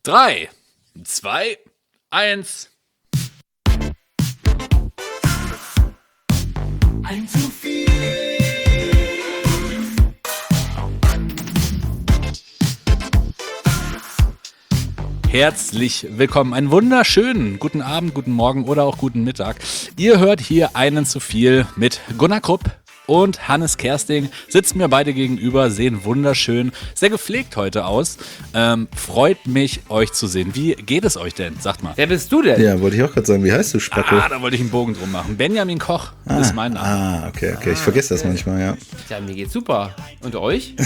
3, 2, 1. Ein zu viel. Herzlich willkommen, einen wunderschönen guten Abend, guten Morgen oder auch guten Mittag. Ihr hört hier einen zu viel mit Gunnar Krupp und Hannes Kersting. Sitzen mir beide gegenüber, sehen wunderschön, sehr gepflegt heute aus. Freut mich, euch zu sehen. Wie geht es euch denn? Sagt mal. Wer bist du denn? Ja, wollte ich auch gerade sagen. Wie heißt du, Spacko? Da wollte ich einen Bogen drum machen. Benjamin Koch ist mein Name. Okay. Ich vergesse das manchmal, ja. Ja, mir geht's super. Und euch?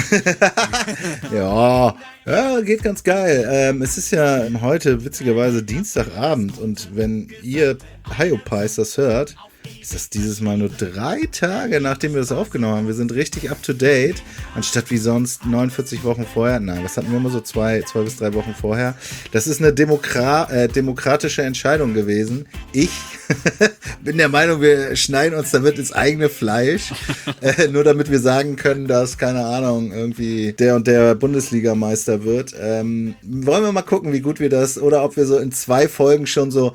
Ja, geht ganz geil. Es ist ja heute witzigerweise Dienstagabend und wenn ihr Hyopies das hört, ist das dieses Mal nur 3 Tage, nachdem wir das aufgenommen haben. Wir sind richtig up to date, anstatt wie sonst 49 Wochen vorher. Nein, das hatten wir immer so 2 bis 3 Wochen vorher. Das ist eine demokratische Entscheidung gewesen. Ich bin der Meinung, wir schneiden uns damit ins eigene Fleisch, nur damit wir sagen können, dass, keine Ahnung, irgendwie der und der Bundesligameister wird. Wollen wir mal gucken, wie gut wir das, oder ob wir so in 2 Folgen schon so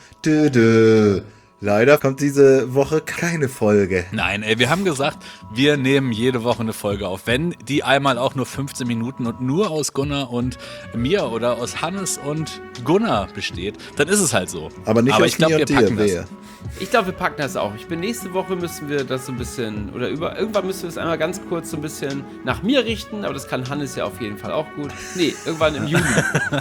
Leider kommt diese Woche keine Folge. Nein, wir haben gesagt, wir nehmen jede Woche eine Folge auf. Wenn die einmal auch nur 15 Minuten und nur aus Gunnar und mir oder aus Hannes und Gunnar besteht, dann ist es halt so. Aber nicht aus ich glaube, wir packen das. Ich glaube, wir packen das auch. Nächste Woche müssen wir das so ein bisschen, irgendwann müssen wir es einmal ganz kurz so ein bisschen nach mir richten, aber das kann Hannes ja auf jeden Fall auch gut. Nee, irgendwann im Juli.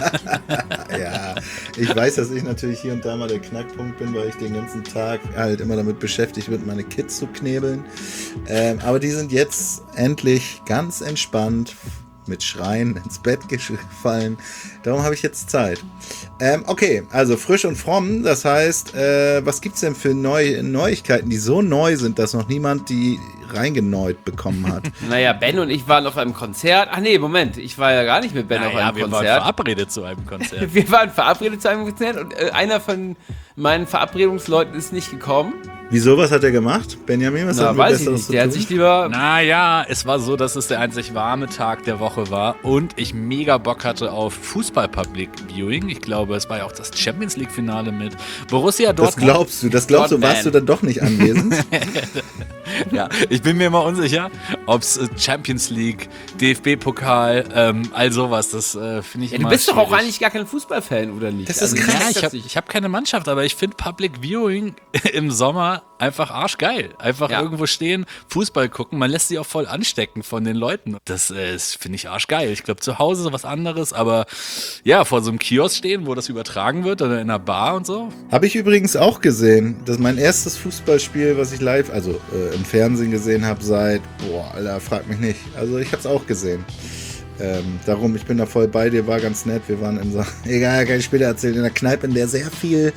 Ja, ich weiß, dass ich natürlich hier und da mal der Knackpunkt bin, weil ich den ganzen Tag halt immer damit beschäftigt bin, meine Kids zu knebeln. Aber die sind jetzt endlich ganz entspannt mit Schreien ins Bett gefallen. Darum habe ich jetzt Zeit. Okay, also frisch und fromm. Das heißt, was gibt's denn für Neuigkeiten, die so neu sind, dass noch niemand die reingenäut bekommen hat? Naja, Ben und ich waren auf einem Konzert. Ach nee, Moment, ich war ja gar nicht mit Ben auf einem wir Konzert. waren verabredet zu einem Konzert. Wir waren verabredet zu einem Konzert und einer von meinen Verabredungsleuten ist nicht gekommen. Wieso, was hat er gemacht? Benjamin, was hat er weiß ich nicht. Der hat sich lieber... Naja, es war so, dass es der einzig warme Tag der Woche war und ich mega Bock hatte auf Fußball-Public Viewing. Ich glaube, es war ja auch das Champions League-Finale mit Borussia Dortmund. Das glaubst du, warst du dann doch nicht anwesend? Ja, ich bin mir immer unsicher, ob es Champions League, DFB-Pokal, all sowas, das finde ich immer Du bist doch auch schwierig. eigentlich gar kein Fußballfan, oder nicht? Das ist krass. Ja, ich hab keine Mannschaft, aber ich finde Public Viewing im Sommer einfach arschgeil. Einfach irgendwo stehen, Fußball gucken, man lässt sich auch voll anstecken von den Leuten. Das finde ich arschgeil. Ich glaube, zu Hause ist was anderes, aber ja, vor so einem Kiosk stehen, wo das übertragen wird oder in einer Bar und so. Habe ich übrigens auch gesehen. Das ist mein erstes Fußballspiel, was ich live, also im Fernsehen gesehen habe seit, Alter, frag mich nicht. Also ich habe es auch gesehen. Darum, ich bin da voll bei dir, war ganz nett. Wir waren in so, egal, kann ich später erzählen, in einer Kneipe, in der sehr viel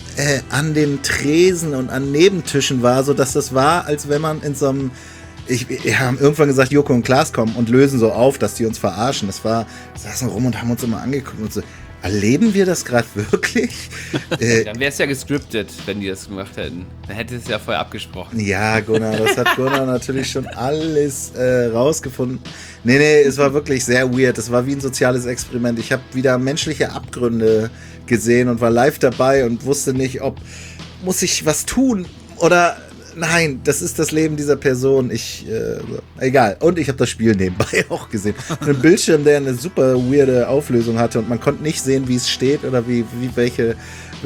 an den Tresen und an Nebentischen war, sodass das war, als wenn man in so einem, wir haben irgendwann gesagt, Joko und Klaas kommen und lösen so auf, dass die uns verarschen. Wir saßen rum und haben uns immer angeguckt und so, erleben wir das gerade wirklich? Dann wäre es ja gescriptet, wenn die das gemacht hätten. Dann hätte es ja vorher abgesprochen. Ja, Gunnar, das hat Gunnar natürlich schon alles rausgefunden. Nee, es war wirklich sehr weird. Es war wie ein soziales Experiment. Ich habe wieder menschliche Abgründe gesehen und war live dabei und wusste nicht, muss ich was tun oder nein, das ist das Leben dieser Person. Egal. Und ich habe das Spiel nebenbei auch gesehen. Ein Bildschirm, der eine super weirde Auflösung hatte und man konnte nicht sehen, wie es steht oder welche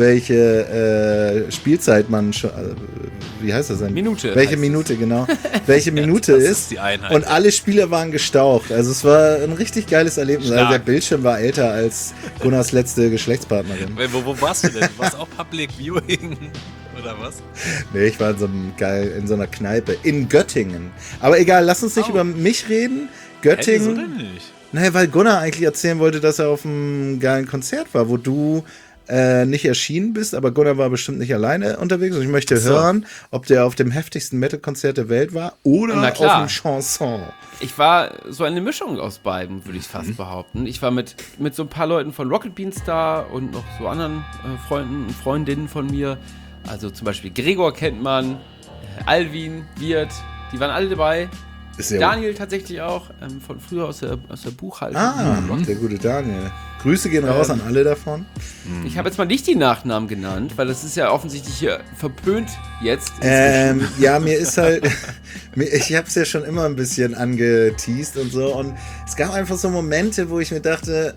Spielzeit man schon, wie heißt das denn? Minute. Welche Minute, genau. Welche Minute ist. Die Einheit. Und alle Spieler waren gestaucht. Also es war ein richtig geiles Erlebnis. Also der Bildschirm war älter als Gunnars letzte Geschlechtspartnerin. Wo warst du denn? Du warst auch Public Viewing oder was? Nee, ich war in so einer Kneipe in Göttingen. Aber egal, lass uns nicht über mich reden. Göttingen. Wieso denn nicht? Naja, weil Gunnar eigentlich erzählen wollte, dass er auf einem geilen Konzert war, wo du nicht erschienen bist, aber Gunnar war bestimmt nicht alleine unterwegs und ich möchte hören, ob der auf dem heftigsten Metal-Konzert der Welt war oder auf einem Chanson. Ich war so eine Mischung aus beiden, würde ich fast behaupten. Ich war mit so ein paar Leuten von Rocket Beans da und noch so anderen Freunden und Freundinnen von mir. Also zum Beispiel Gregor kennt man, Alvin, Wirt, die waren alle dabei. Ist ja Daniel tatsächlich auch, von früher aus der Buchhaltung. der gute Daniel. Grüße gehen raus an alle davon. Ich habe jetzt mal nicht die Nachnamen genannt, weil das ist ja offensichtlich hier verpönt jetzt. Ja, mir ist halt, ich habe es ja schon immer ein bisschen angeteased und so. Und es gab einfach so Momente, wo ich mir dachte,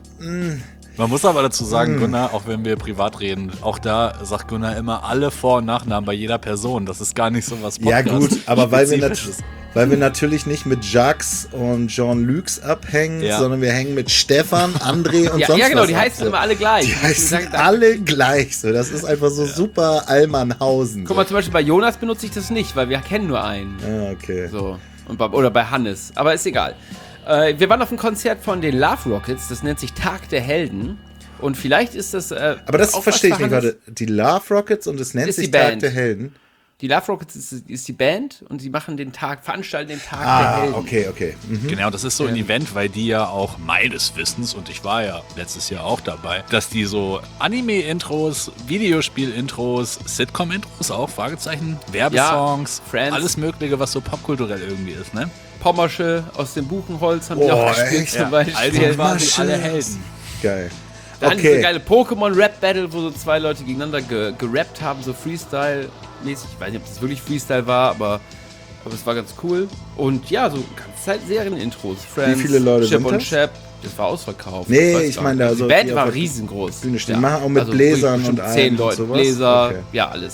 Man muss aber dazu sagen, Gunnar, auch wenn wir privat reden, auch da sagt Gunnar immer alle Vor- und Nachnamen bei jeder Person. Das ist gar nicht so was ja gut, aber weil wir wir natürlich nicht mit Jacques und Jean-Luc abhängen, Ja. sondern wir hängen mit Stefan, André und Ja, sonst ja, genau, was die ab, heißen so. immer alle gleich. Die heißen alle gleich so. Das ist einfach so super Allmannhausen. Guck mal, zum Beispiel bei Jonas benutze ich das nicht, weil wir kennen nur einen. Ah, okay. So. Oder bei Hannes. Aber ist egal. Wir waren auf einem Konzert von den Love Rockets, das nennt sich Tag der Helden. Und vielleicht ist das. Aber das auch verstehe ich was nicht. für Hannes. Warte, die Love Rockets und es nennt Ist sich die Tag Band. der Helden. Die Love Rockets ist die Band und sie machen veranstalten den Tag der Helden. Okay. Mhm. Genau, das ist so ein Event, weil die ja auch meines Wissens, und ich war ja letztes Jahr auch dabei, dass die so Anime-Intros, Videospiel-Intros, Sitcom-Intros auch, Fragezeichen, Werbesongs, Friends. alles Mögliche, was so popkulturell irgendwie ist, ne? Pommersche aus dem Buchenholz haben die Oh, auch gespielt echt? zum Beispiel. Also quasi Pommersche. alle Helden. Geil. Dann diese Okay. geile Pokémon-Rap-Battle, wo so zwei Leute gegeneinander gerappt haben, so Freestyle-mäßig. Ich weiß nicht, ob das wirklich Freestyle war, aber es war ganz cool. Und ja, so ganze Zeit Serien-Intros. Friends, viele Leute Chip sind und das? Chap. Das war ausverkauft. Nee, weiß ich gar meine nicht. da so, Die Band die war auf der riesengroß. Bühne stehen. Die machen auch mit Bläsern bestimmt und allem 10 und Leute, sowas? Bläser, Okay. ja, alles.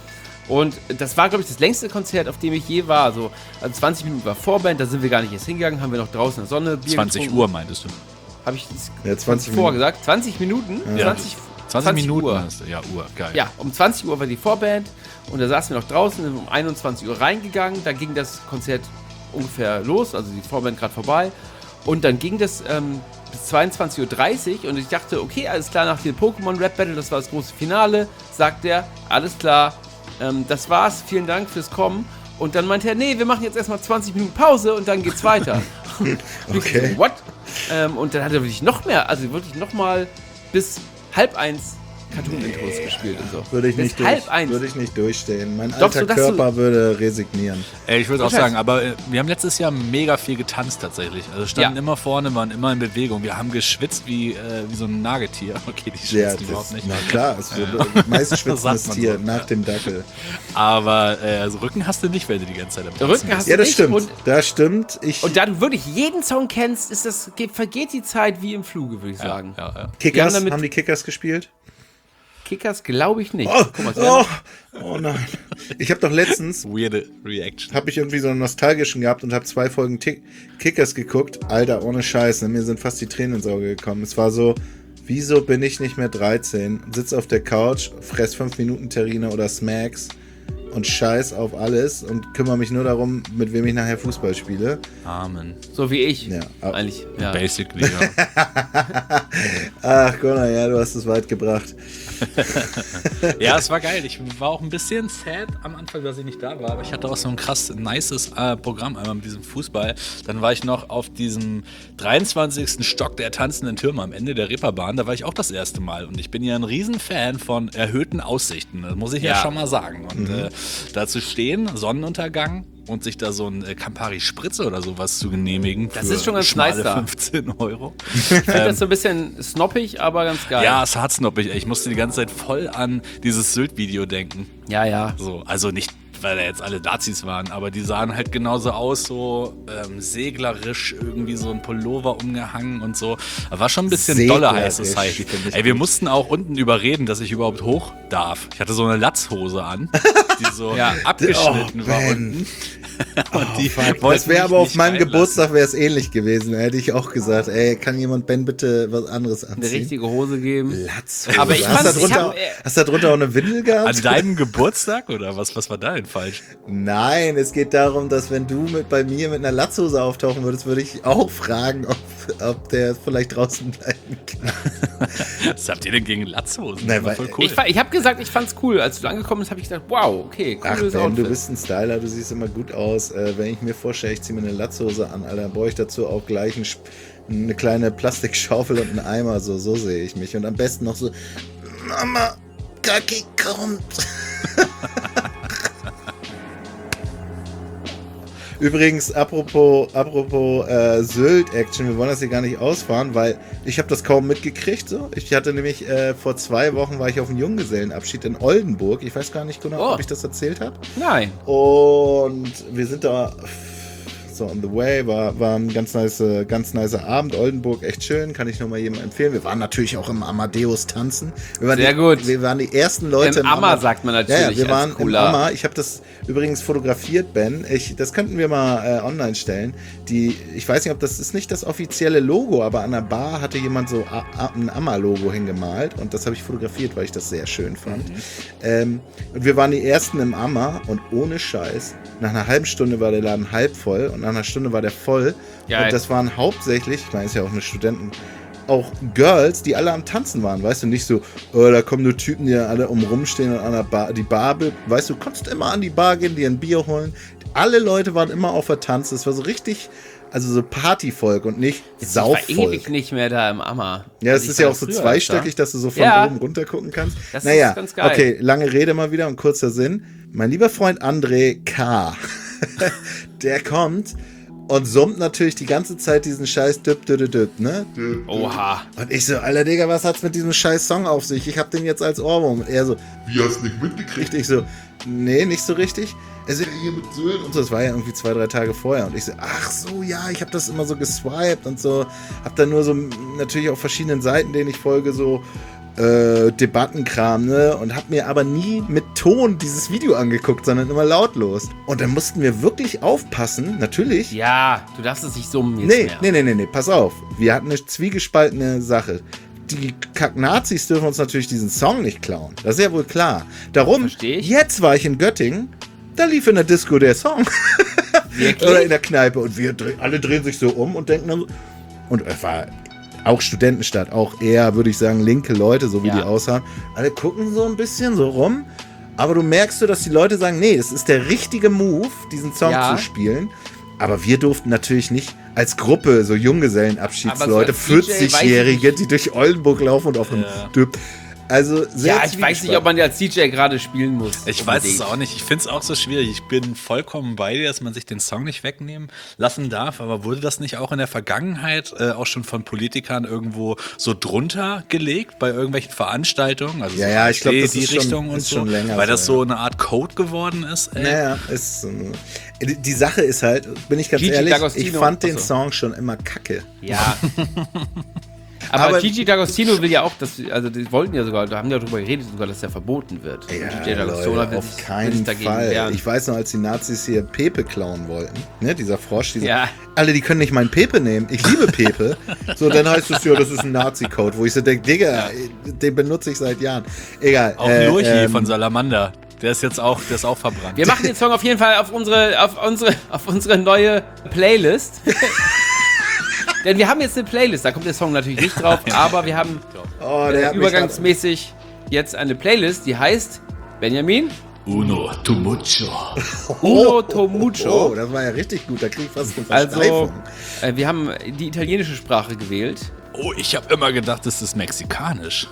Und das war, glaube ich, das längste Konzert, auf dem ich je war. Also 20 Minuten war Vorband, da sind wir gar nicht erst hingegangen, haben wir noch draußen in der Sonne Bier 20 getrunken. Uhr meintest du? Habe ich das Ja, 20 vorher Minuten. gesagt? 20 Minuten? Ja. 20 Minuten Uhr. hast du, ja, Uhr, geil. Ja, um 20 Uhr war die Vorband und da saßen wir noch draußen, sind um 21 Uhr reingegangen. Da ging das Konzert ungefähr los, also die Vorband gerade vorbei. Und dann ging das bis 22:30 Uhr und ich dachte, okay, alles klar, nach dem Pokémon-Rap-Battle, das war das große Finale, sagt er, alles klar, das war's, vielen Dank fürs Kommen. Und dann meinte er, nee, wir machen jetzt erstmal 20 Minuten Pause und dann geht's weiter. Okay. So, what? Und dann hat er wirklich noch mehr, also wirklich noch mal bis 12:30 Cartoon-Intros gespielt und so. Würde ich, Bis nicht 12:30. würde ich nicht durchstehen. Mein Doch, alter so, dass du- Körper würde resignieren. Ey, ich würde auch Scheiße. sagen, aber wir haben letztes Jahr mega viel getanzt tatsächlich. Also standen Ja. immer vorne, waren immer in Bewegung. Wir haben geschwitzt wie so ein Nagetier. Okay, die Ja, schwitzen überhaupt nicht. na klar, es wird meist Sagt schwitzendes man Tier so. nach dem Dackel. Aber also Rücken hast du nicht, wenn du die ganze Zeit am Tanzen Rücken bist. hast Ja, du das nicht stimmt. und Das stimmt. Und da du wirklich jeden Song kennst, vergeht die Zeit wie im Fluge, würde ich sagen. Ja. Wir Kickers, haben damit- haben die Kickers gespielt? Kickers glaube ich nicht. Oh, Guck mal, oh nein. Ich habe doch letztens, Weirde Reaction. habe ich irgendwie so einen nostalgischen gehabt und habe 2 Folgen Kickers geguckt. Alter, ohne Scheiß, ne? Mir sind fast die Tränen ins Auge gekommen. Es war so, wieso bin ich nicht mehr 13? Sitz auf der Couch, fress 5-Minuten-Terrine oder Smacks und scheiß auf alles und kümmere mich nur darum, mit wem ich nachher Fußball spiele. Amen. so wie ich. Ja. Eigentlich. Ja. Basically, ja. Ach, Gunnar, ja, du hast es weit gebracht. Ja, es war geil. Ich war auch ein bisschen sad am Anfang, dass ich nicht da war, aber ich hatte auch so ein krass nices Programm einmal mit diesem Fußball. Dann war ich noch auf diesem 23. Stock der tanzenden Türme am Ende der Reeperbahn. Da war ich auch das erste Mal und ich bin ja ein Riesenfan von erhöhten Aussichten. Das muss ich ja, Ja. schon mal sagen. Und da zu stehen, Sonnenuntergang und sich da so ein Campari Spritze oder sowas zu genehmigen. Das für ist schon ganz schmale nice da. 15 €. Ich finde das so ein bisschen snoppig, aber ganz geil. Ja, es hat snobbig. Ich musste die ganze Zeit voll an dieses Sylt-Video denken. Ja. So, also nicht, weil da jetzt alle Nazis waren, aber die sahen halt genauso aus, so seglerisch, irgendwie so ein Pullover umgehangen und so. Da war schon ein bisschen dolle High Seglerisch, Society. finde ich Ey, wir gut. mussten auch unten überreden, dass ich überhaupt hoch darf. Ich hatte so eine Latzhose an, die so Ja. abgeschnitten Oh, war Ben. unten. Und die Das wollten wäre mich aber auf nicht meinem reinlassen. Geburtstag wäre es ähnlich gewesen. Da hätte ich auch gesagt, ey, kann jemand Ben bitte was anderes Eine anziehen? richtige Hose geben. Latzhose. Aber ich hast, fand's- du darunter, ich hab- hast du darunter auch eine Windel gehabt? An deinem Geburtstag oder was war da denn falsch? Nein, es geht darum, dass wenn du bei mir mit einer Latzhose auftauchen würdest, würde ich auch fragen, ob der vielleicht draußen bleiben kann. Was habt ihr denn gegen Latzhosen? Nein, Das war weil- voll cool. Ich habe gesagt, ich fand's cool. Als du angekommen bist, habe ich gedacht, wow, okay, Ach cooles Ben, Outfit. du bist ein Styler, du siehst immer gut aus. Wenn ich mir vorstelle, ich ziehe mir eine Latzhose an, Alter, dann brauche ich dazu auch gleich eine kleine Plastikschaufel und einen Eimer, so sehe ich mich. Und am besten noch so, Mama, Kaki kommt. Übrigens, apropos Sylt-Action, wir wollen das hier gar nicht ausfahren, weil ich habe das kaum mitgekriegt. So. Ich hatte nämlich vor 2 Wochen war ich auf einem Junggesellenabschied in Oldenburg. Ich weiß gar nicht genau, ob ich das erzählt habe. Nein. Und wir sind da so on the way, war ein ganz nicer Abend. Oldenburg, echt schön, kann ich nur mal jedem empfehlen. Wir waren natürlich auch im Amadeus tanzen. Sehr gut. Wir waren die ersten Leute im Ammer, sagt man natürlich. Ja, wir waren im Ammer. Ich habe das übrigens fotografiert, Ben. Das könnten wir mal online stellen. Ich weiß nicht, ob das ist nicht das offizielle Logo, aber an der Bar hatte jemand so ein Ammer-Logo hingemalt und das habe ich fotografiert, weil ich das sehr schön fand. Und wir waren die ersten im Ammer und ohne Scheiß, nach einer halben Stunde war der Laden halb voll und nach einer Stunde war der voll. Geil. Und das waren hauptsächlich, ich meine, es ist ja auch eine auch Girls, die alle am Tanzen waren, weißt du, nicht so, da kommen nur Typen, die alle rumstehen und an der Bar, die Bar, weißt du, konntest immer an die Bar gehen, dir ein Bier holen. Alle Leute waren immer auf der Tanz, das war so richtig, also so Partyvolk und nicht Saufvolk. Ich war ewig nicht mehr da im Ammer. Ja, es ist ja auch so zweistöckig, dass du so von oben runter gucken kannst. Das ist ganz geil. Okay, lange Rede mal wieder und kurzer Sinn. Mein lieber Freund André K., der kommt und summt natürlich die ganze Zeit diesen scheiß Düpp, ne? Oha. Und ich so, Alter Digga, was hat's mit diesem scheiß Song auf sich? Ich hab den jetzt als Ohrwurm. Und er so, Wie, hast du nicht mitgekriegt? ich so, nee, nicht so richtig. Er so, hier mit Sylt und so, das war ja irgendwie 2-3 Tage vorher. Und ich so, ach so, ja, ich hab das immer so geswiped und so. Hab dann nur so, natürlich auf verschiedenen Seiten, denen ich folge, so Debattenkram, ne? Und hab mir aber nie mit Ton dieses Video angeguckt, sondern immer lautlos. Und dann mussten wir wirklich aufpassen, natürlich. Ja, du darfst es nicht summen jetzt mehr. Nee, pass auf. Wir hatten eine zwiegespaltene Sache. Die Kack-Nazis dürfen uns natürlich diesen Song nicht klauen. Das ist ja wohl klar. Darum, jetzt war ich in Göttingen, da lief in der Disco der Song. Wirklich? Oder in der Kneipe. Und wir alle drehen sich so um und denken dann so. Und es war auch Studentenstadt, auch eher, würde ich sagen, linke Leute, so wie die aussahen. Alle gucken so ein bisschen so rum. Aber du merkst so, dass die Leute sagen, nee, es ist der richtige Move, diesen Song zu spielen. Aber wir durften natürlich nicht als Gruppe, so Junggesellenabschiedsleute, so 40-Jährige, die durch Oldenburg laufen und auf einem Düpp. Also sehr ich weiß nicht, ob man als DJ gerade spielen muss. Ich weiß es auch nicht. Ich finde es auch so schwierig. Ich bin vollkommen bei dir, dass man sich den Song nicht wegnehmen lassen darf. Aber wurde das nicht auch in der Vergangenheit auch schon von Politikern irgendwo so drunter gelegt bei irgendwelchen Veranstaltungen? Also ja, ich glaube, das die ist Richtung schon, und ist so, schon länger. weil das so eine Art Code geworden ist. Naja, die Sache ist halt, bin ich ganz ehrlich, D'Agostino. ich fand den Song schon immer kacke. Ja. Aber Gigi D'Agostino will ja auch, die wollten ja sogar, da haben ja darüber geredet, sogar, dass der verboten wird. Ja, Gigi D'Agostino Leute, auf keinen Fall. Wehren. Ich weiß noch, als die Nazis hier Pepe klauen wollten, ne, dieser Frosch, alle, die können nicht meinen Pepe nehmen. Ich liebe Pepe. So, dann heißt es ja, das ist ein Nazi-Code, wo ich so denke, Digga, den benutze ich seit Jahren. Egal. Auch Lurchi von Salamander. Der ist auch verbrannt. Wir machen den Song auf jeden Fall auf unsere neue Playlist. Denn wir haben jetzt eine Playlist, da kommt der Song natürlich nicht drauf, aber wir haben übergangsmäßig jetzt eine Playlist, die heißt, Benjamin? Uno to mucho. Uno to mucho. Oh, das war ja richtig gut, da krieg ich fast eine Versteifung. Also, wir haben die italienische Sprache gewählt. Oh, ich habe immer gedacht, das ist mexikanisch.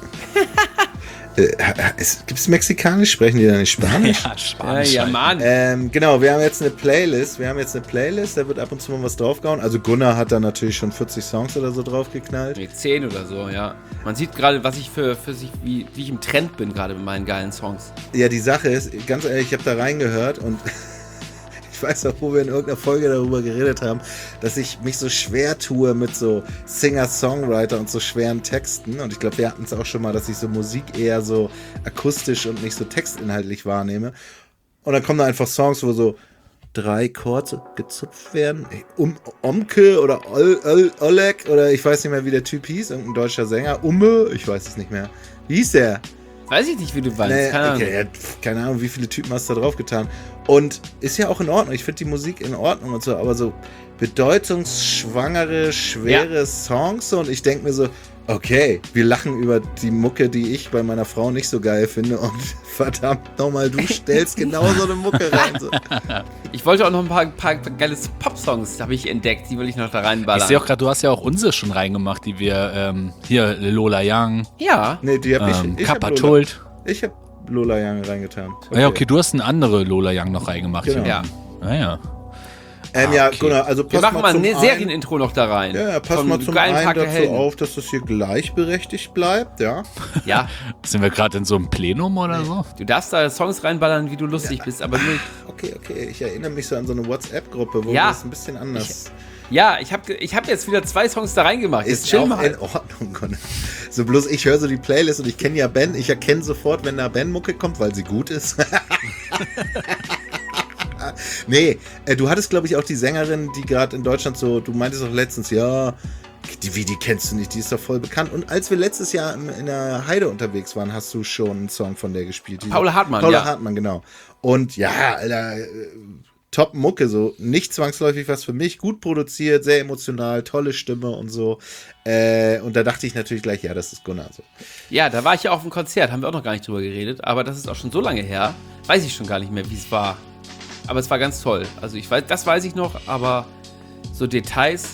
Gibt es Mexikanisch? Sprechen die da nicht Spanisch? Ja, Spanisch. Ja, Mann. Genau, wir haben jetzt eine Playlist. Da wird ab und zu mal was draufgehauen. Also Gunnar hat da natürlich schon 40 Songs oder so draufgeknallt. Nee, 10 oder so, ja. Man sieht gerade, was ich wie ich im Trend bin gerade mit meinen geilen Songs. Ja, die Sache ist, ganz ehrlich, ich habe da reingehört und ich weiß auch, wo wir in irgendeiner Folge darüber geredet haben, dass ich mich so schwer tue mit so Singer-Songwriter und so schweren Texten. Und ich glaube, wir hatten es auch schon mal, dass ich so Musik eher so akustisch und nicht so textinhaltlich wahrnehme. Und dann kommen da einfach Songs, wo so 3 Chords gezupft werden. Omke oder Oleg oder ich weiß nicht mehr, wie der Typ hieß. Irgendein deutscher Sänger. Ich weiß es nicht mehr. Wie hieß der? Weiß ich nicht, wie du weißt. Nee, keine Ahnung. Okay, keine Ahnung, wie viele Typen hast du da drauf getan. Und ist ja auch in Ordnung. Ich finde die Musik in Ordnung und so, aber so bedeutungsschwangere, schwere Songs so, und ich denke mir so, okay, wir lachen über die Mucke, die ich bei meiner Frau nicht so geil finde und verdammt nochmal, du stellst genau so eine Mucke rein. So. Ich wollte auch noch ein paar geile Pop-Songs, habe ich entdeckt, die will ich noch da reinballern. Ich sehe auch gerade, du hast ja auch unsere schon reingemacht, die wir, hier Lola Young. Ja. Nee, die habe ich Kappa Tult. Ich habe Lola Young reingetan. Okay. Ja, okay, du hast eine andere Lola Young noch reingemacht. Genau. Ja. Naja. Ja, okay. Gunnar, also Wir pass machen mal mal zum ein einen, Serienintro noch da rein. ja, pass Vom mal zum geilen einen Tag der dazu Helden. auf, dass das hier gleichberechtigt bleibt, ja. Ja, Sind wir gerade in so einem Plenum oder so? du darfst da Songs reinballern, wie du lustig bist, aber nur... Okay, ich erinnere mich so an so eine WhatsApp-Gruppe, wo Ja. das ein bisschen anders... Ja, ich hab jetzt wieder 2 Songs da reingemacht. Jetzt Ist chill auch mal. in Ordnung, Gunnar. So bloß ich höre so die Playlist und ich kenne ja Ben. Ich erkenne sofort, wenn da Ben-Mucke kommt, weil sie gut ist. Nee, du hattest, glaube ich, auch die Sängerin, die gerade in Deutschland so, du meintest auch letztens, ja, die kennst du nicht, die ist doch voll bekannt. Und als wir letztes Jahr in der Heide unterwegs waren, hast du schon einen Song von der gespielt. Paula Hartmann, Paula ja. Hartmann, genau. Und ja, Alter, top Mucke, so nicht zwangsläufig was für mich, gut produziert, sehr emotional, tolle Stimme und so. Und da dachte ich natürlich gleich, ja, das ist Gunnar so. Ja, da war ich ja auf dem Konzert, haben wir auch noch gar nicht drüber geredet, aber das ist auch schon so lange her, weiß ich schon gar nicht mehr, wie es war. Aber es war ganz toll. Also das weiß ich noch, aber so Details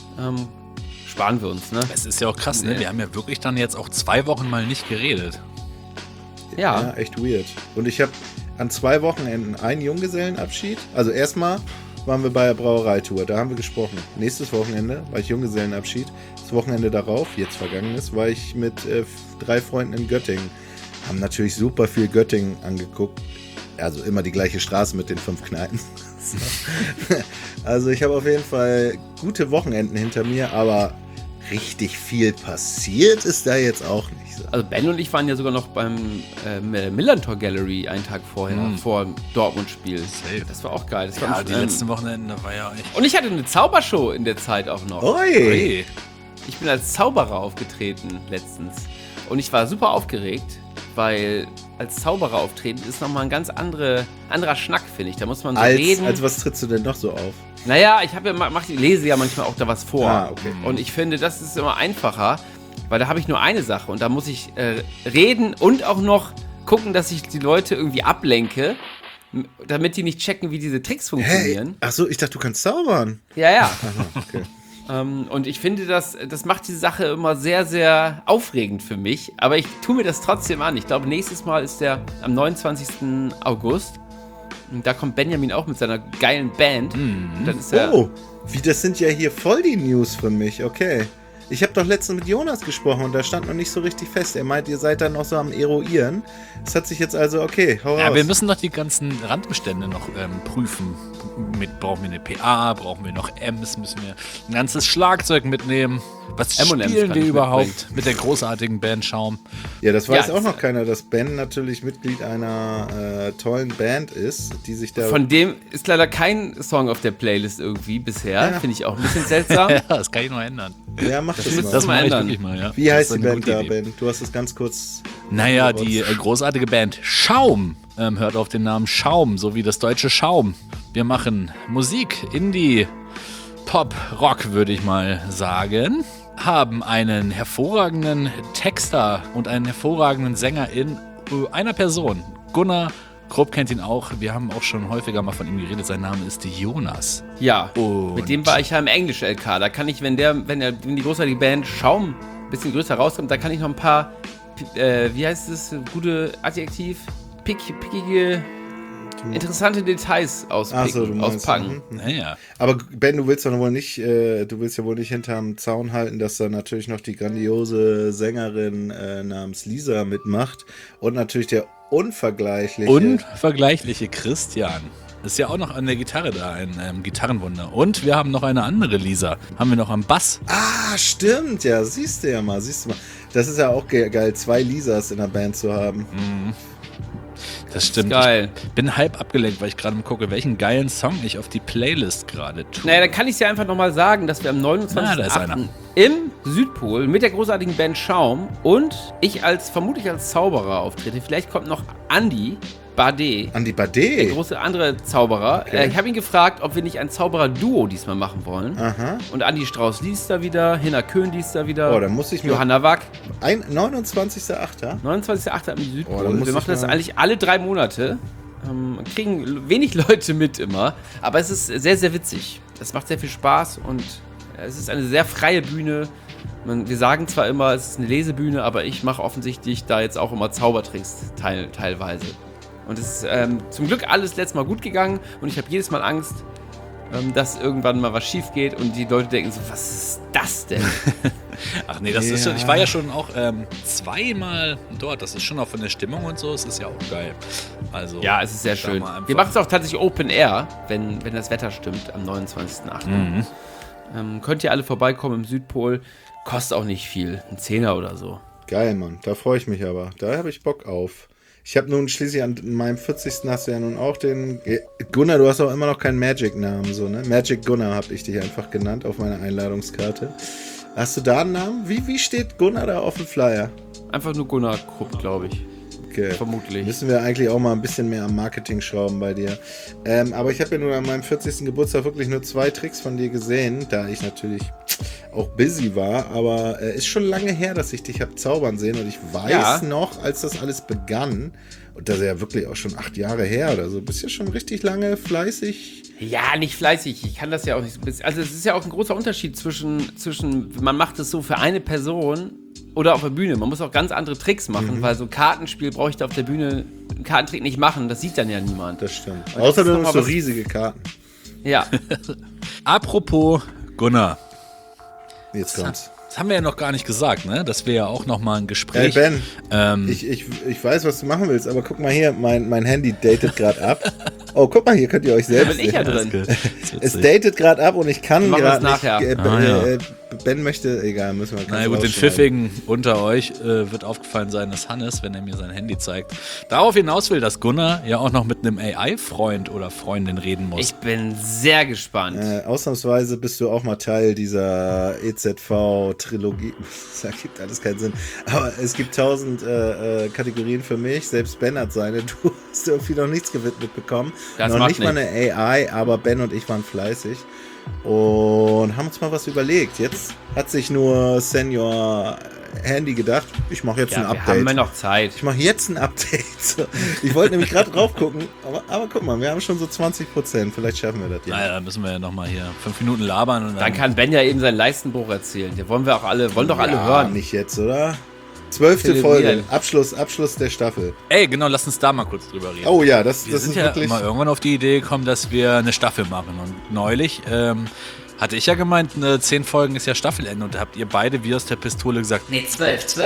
sparen wir uns, ne? Es ist ja auch krass, ne? Wir haben ja wirklich dann jetzt auch 2 Wochen mal nicht geredet. Ja. Echt weird. Und ich habe an 2 Wochenenden einen Junggesellenabschied. Also erstmal waren wir bei der Brauereitour, da haben wir gesprochen. Nächstes Wochenende war ich Junggesellenabschied. Das Wochenende darauf, jetzt vergangenes, war ich mit 3 Freunden in Göttingen. Haben natürlich super viel Göttingen angeguckt. Also immer die gleiche Straße mit den 5 Kneipen. Also ich habe auf jeden Fall gute Wochenenden hinter mir, aber richtig viel passiert ist da jetzt auch nicht so. Also Ben und ich waren ja sogar noch beim Millantor Gallery einen Tag vorher, vor dem Dortmund-Spiel. Safe. Das war auch geil. Das Ja, war die letzten Wochenenden, da war ja echt. Und ich hatte eine Zaubershow in der Zeit auch noch. Oi! Hey. Ich bin als Zauberer aufgetreten letztens. Und ich war super aufgeregt, weil als Zauberer auftreten ist nochmal ein ganz anderer Schnack, finde ich. Da muss man so reden. Als was trittst du denn noch so auf? Naja, ich lese ja manchmal auch da was vor. Ah, okay. Und ich finde, das ist immer einfacher, weil da habe ich nur eine Sache und da muss ich reden und auch noch gucken, dass ich die Leute irgendwie ablenke, damit die nicht checken, wie diese Tricks funktionieren. Achso, ich dachte, du kannst zaubern. Ja, ja. Aha, okay. Und ich finde, das macht die Sache immer sehr, sehr aufregend für mich. Aber ich tue mir das trotzdem an. Ich glaube, nächstes Mal ist der am 29. August. Und da kommt Benjamin auch mit seiner geilen Band. Und dann ist er, das sind ja hier voll die News für mich, okay. Ich habe doch letztens mit Jonas gesprochen und da stand noch nicht so richtig fest. Er meint, ihr seid da noch so am Eruieren. Das hat sich jetzt also, okay, hau Ja, raus. wir müssen doch die ganzen Randbestände noch prüfen. Brauchen wir eine PA, brauchen wir noch Ms, müssen wir ein ganzes Schlagzeug mitnehmen. Was M&Ms spielen kann wir ich überhaupt mit der großartigen Band Schaum? Ja, das weiß Ja, auch noch keiner, dass Ben natürlich Mitglied einer tollen Band ist, die sich da... von dem ist leider kein Song auf der Playlist irgendwie bisher. Ja. Finde ich auch ein bisschen seltsam. Ja, das kann ich noch ändern. Ja, mach das müsste mal. Das mal mache ich ändern. wirklich mal, ja. Wie heißt Das die ist eine Band gute da, Idee. Ben? Du hast es ganz kurz... Naja, die großartige Band Schaum hört auf den Namen Schaum, so wie das deutsche Schaum. Wir machen Musik, Indie, Pop, Rock, würde ich mal sagen. Haben einen hervorragenden Texter und einen hervorragenden Sänger in einer Person. Gunnar Krupp kennt ihn auch. Wir haben auch schon häufiger mal von ihm geredet. Sein Name ist Jonas. Ja, Und- mit dem war ich ja im Englisch-LK. Da kann ich, wenn die großartige Band Schaum ein bisschen größer rauskommt, da kann ich noch ein paar, wie heißt es, gute Adjektiv? Pickige, interessante Details auspacken. Naja. Aber Ben, du willst ja wohl nicht hinterm Zaun halten, dass da natürlich noch die grandiose Sängerin namens Lisa mitmacht und natürlich der Unvergleichliche Christian. Ist ja auch noch an der Gitarre da, ein Gitarrenwunder. Und wir haben noch eine andere Lisa. Haben wir noch am Bass. Ah, stimmt, ja, siehst du mal. Das ist ja auch geil, 2 Lisas in der Band zu haben. Das stimmt. Geil. Ich bin halb abgelenkt, weil ich gerade mal gucke, welchen geilen Song ich auf die Playlist gerade tue. Naja, dann kann ich es ja einfach nochmal sagen, dass wir am Da ist 29.08. einer. im Südpol mit der großartigen Band Schaum und ich vermutlich als Zauberer auftrete. Vielleicht kommt noch Andi Bardet, Andi der Bardet. große andere Zauberer. Okay. Ich habe ihn gefragt, ob wir nicht ein Zauberer-Duo diesmal machen wollen. Aha. Und Andi Strauß ist da wieder, Hinner Köhn ist da wieder. Oh, dann muss ich mir... Johanna Wack, 29.8. 29.08. im Südpol. Oh, dann muss wir ich machen das mal- eigentlich alle 3 Monate. Kriegen wenig Leute mit immer. Aber es ist sehr, sehr witzig. Es macht sehr viel Spaß und es ist eine sehr freie Bühne. Wir sagen zwar immer, es ist eine Lesebühne, aber ich mache offensichtlich da jetzt auch immer Zaubertricks teilweise. Und es ist zum Glück alles letztes Mal gut gegangen und ich habe jedes Mal Angst, dass irgendwann mal was schief geht und die Leute denken so, was ist das denn? Ach nee, das ist schon, ich war ja schon auch zweimal dort, das ist schon auch von der Stimmung und so, es ist ja auch geil. Also, Ja, es ist sehr schön. Wir machen es auch tatsächlich Open Air, wenn das Wetter stimmt, am 29.08. Könnt ihr alle vorbeikommen im Südpol, kostet auch nicht viel, ein Zehner oder so. Geil, Mann. Da freue ich mich aber. Da habe ich Bock auf. Ich habe nun schließlich an meinem 40. hast du ja nun auch den... Gunnar, du hast auch immer noch keinen Magic-Namen, so, ne? Magic Gunnar habe ich dich einfach genannt auf meiner Einladungskarte. Hast du da einen Namen? Wie steht Gunnar da auf dem Flyer? Einfach nur Gunnar Krupp, glaube ich. Okay. Vermutlich. Müssen wir eigentlich auch mal ein bisschen mehr am Marketing schrauben bei dir. Aber ich habe ja nun an meinem 40. Geburtstag wirklich nur 2 Tricks von dir gesehen, da ich natürlich auch busy war. Aber ist schon lange her, dass ich dich habe zaubern sehen. Und ich weiß noch, als das alles begann, und das ist ja wirklich auch schon 8 Jahre her oder so, bist ja schon richtig lange fleißig. Ja, nicht fleißig. Ich kann das ja auch nicht so ein bisschen. Also es ist ja auch ein großer Unterschied zwischen man macht es so für eine Person oder auf der Bühne. Man muss auch ganz andere Tricks machen, weil so ein Kartenspiel brauche ich da auf der Bühne einen Kartentrick nicht machen. Das sieht dann ja niemand. Das stimmt. Außerdem so riesige Karten. Ja. Apropos Gunnar. Jetzt kommt's. Das haben wir ja noch gar nicht gesagt, ne? Dass wir ja auch noch mal ein Gespräch... Ben, ich weiß, was du machen willst, aber guck mal hier, mein Handy datet gerade ab. Oh, guck mal, hier könnt ihr euch selbst Da bin ich ja sehen. drin. Es datet gerade ab und ich kann Wir machen das gerade nicht. nachher. Ben möchte, egal, müssen wir Na gut, den Pfiffigen unter euch wird aufgefallen sein, dass Hannes, wenn er mir sein Handy zeigt, darauf hinaus will, dass Gunnar ja auch noch mit einem AI-Freund oder Freundin reden muss. Ich bin sehr gespannt. Ausnahmsweise bist du auch mal Teil dieser EZV-Trilogie. Das ergibt alles keinen Sinn. Aber es gibt 1000 Kategorien für mich. Selbst Ben hat seine. Du hast irgendwie noch nichts gewidmet bekommen. Das noch macht nicht mal eine AI, aber Ben und ich waren fleißig. Und haben uns mal was überlegt. Jetzt hat sich nur Senior Handy gedacht, ich mache jetzt ein Wir Update. haben ja noch Zeit. Ich mache jetzt ein Update. So, ich wollte nämlich gerade drauf gucken, aber guck mal, wir haben schon so 20%. Vielleicht schaffen wir das ja. Naja, dann müssen wir ja noch mal hier 5 Minuten labern. Und Dann kann Ben ja eben seinen Leistenbruch erzählen. Den wollen doch alle hören. Nicht jetzt, oder? 12. Folge, Abschluss der Staffel. Ey, genau, lass uns da mal kurz drüber reden. Oh ja, das Wir ist sind ja wirklich... mal irgendwann auf die Idee gekommen, dass wir eine Staffel machen. Und neulich hatte ich ja gemeint, 10 Folgen ist ja Staffelende. Und da habt ihr beide wie aus der Pistole gesagt, Nee, 12.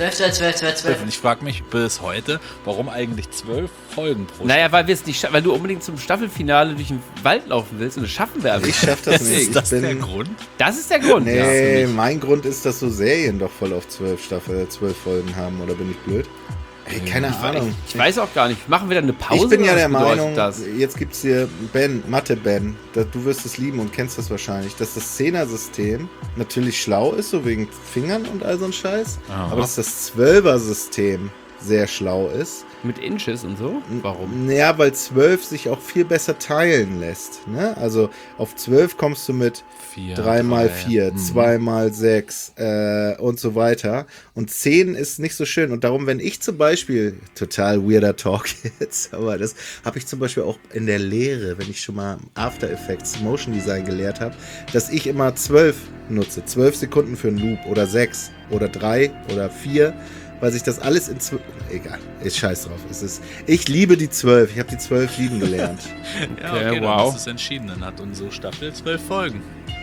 und ich frage mich bis heute, warum eigentlich 12 Folgen pro Naja, weil wir es nicht weil du unbedingt zum Staffelfinale durch den Wald laufen willst und das schaffen wir aber Ich nicht. schaff das nicht. Ist das Ich der bin, Grund? Das ist der Grund. ja, für nee, mich. mein Grund ist, dass so Serien doch voll auf 12 Folgen haben. Oder bin ich blöd? Ey, keine Ahnung. Ich weiß auch gar nicht. Machen wir dann eine Pause? Ich bin ja oder der was bedeutet Meinung, das? jetzt gibt's hier Mathe-Ben, du wirst es lieben und kennst das wahrscheinlich, dass das 10er-System natürlich schlau ist, so wegen Fingern und all so ein Scheiß, Aha. aber dass das 12er-System sehr schlau ist. Mit Inches und so? Warum? Naja, weil 12 sich auch viel besser teilen lässt. Ne? Also auf 12 kommst du mit 4, 3 mal 3, 4, 2 mal 6 und so weiter. Und 10 ist nicht so schön. Und darum, wenn ich zum Beispiel, total weirder Talk jetzt, aber das habe ich zum Beispiel auch in der Lehre, wenn ich schon mal After Effects Motion Design gelehrt habe, dass ich immer 12 nutze. 12 Sekunden für einen Loop oder 6 oder 3 oder 4. Weil sich das alles in 12... Egal, ist scheiß drauf. Ich liebe die 12. Ich habe die 12 lieben gelernt. Ja, Okay, okay, dann wow. ist es entschieden. Dann hat unsere Staffel 12 Folgen.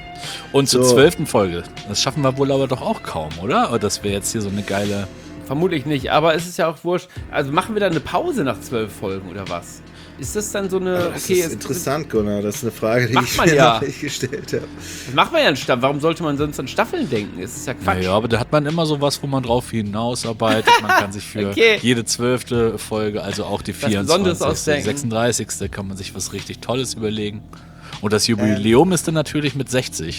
Und zur So. 12. Folge. Das schaffen wir wohl aber doch auch kaum, oder? Oder das wäre jetzt hier so eine geile... Vermutlich nicht, aber es ist ja auch wurscht. Also machen wir dann eine Pause nach 12 Folgen oder was? Ist das dann so eine... Das ist interessant, Gunnar. Das ist eine Frage, die Macht ich man mir ja. noch nicht gestellt habe. Das macht man ja einen Stamm. Warum sollte man sonst an Staffeln denken? Es ist ja Quatsch. Naja, aber da hat man immer sowas, wo man drauf hinausarbeitet. Man kann sich für Okay. jede 12. Folge, also auch die Besonderes 24., ausdenken. 36. kann man sich was richtig Tolles überlegen. Und das Jubiläum ist dann natürlich mit 60.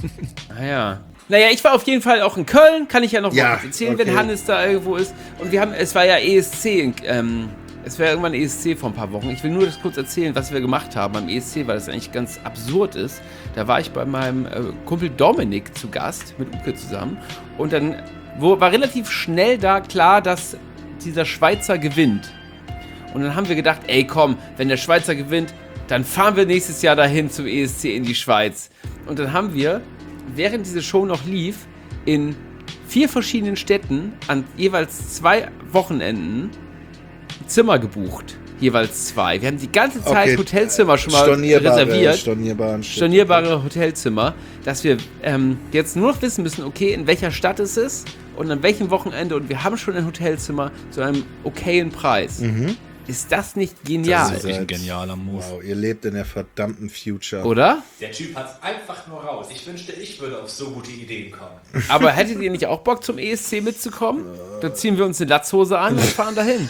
Naja, ich war auf jeden Fall auch in Köln. Kann ich ja noch Ja, mal was erzählen, okay. wenn Hannes da irgendwo ist. Und es war ja ESC. Es war irgendwann ESC vor ein paar Wochen. Ich will nur das kurz erzählen, was wir gemacht haben beim ESC, weil das eigentlich ganz absurd ist. Da war ich bei meinem Kumpel Dominik zu Gast, mit Uke zusammen. Und dann war relativ schnell da klar, dass dieser Schweizer gewinnt. Und dann haben wir gedacht, ey komm, wenn der Schweizer gewinnt, dann fahren wir nächstes Jahr dahin zum ESC in die Schweiz. Und dann haben wir, während diese Show noch lief, in 4 verschiedenen Städten an jeweils 2 Wochenenden Zimmer gebucht. jeweils 2. Wir haben die ganze Zeit Hotelzimmer schon mal reserviert. Stornierbare Hotelzimmer, dass wir jetzt nur noch wissen müssen, okay, in welcher Stadt es ist und an welchem Wochenende. Und wir haben schon ein Hotelzimmer zu einem okayen Preis. Ist das nicht genial? Das ist wirklich ein genialer Move. Wow, ihr lebt in der verdammten Future. Oder? Der Typ hat's einfach nur raus. Ich wünschte, ich würde auf so gute Ideen kommen. Aber hättet ihr nicht auch Bock, zum ESC mitzukommen? Da ziehen wir uns eine Latzhose an und fahren dahin.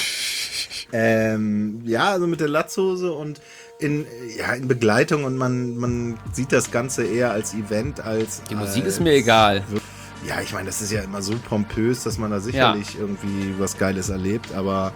Ja, also mit der Latzhose und in Begleitung und man sieht das Ganze eher als Event als... Die Musik ist mir egal. Ja, ich meine, das ist ja immer so pompös, dass man da sicherlich irgendwie was Geiles erlebt, aber...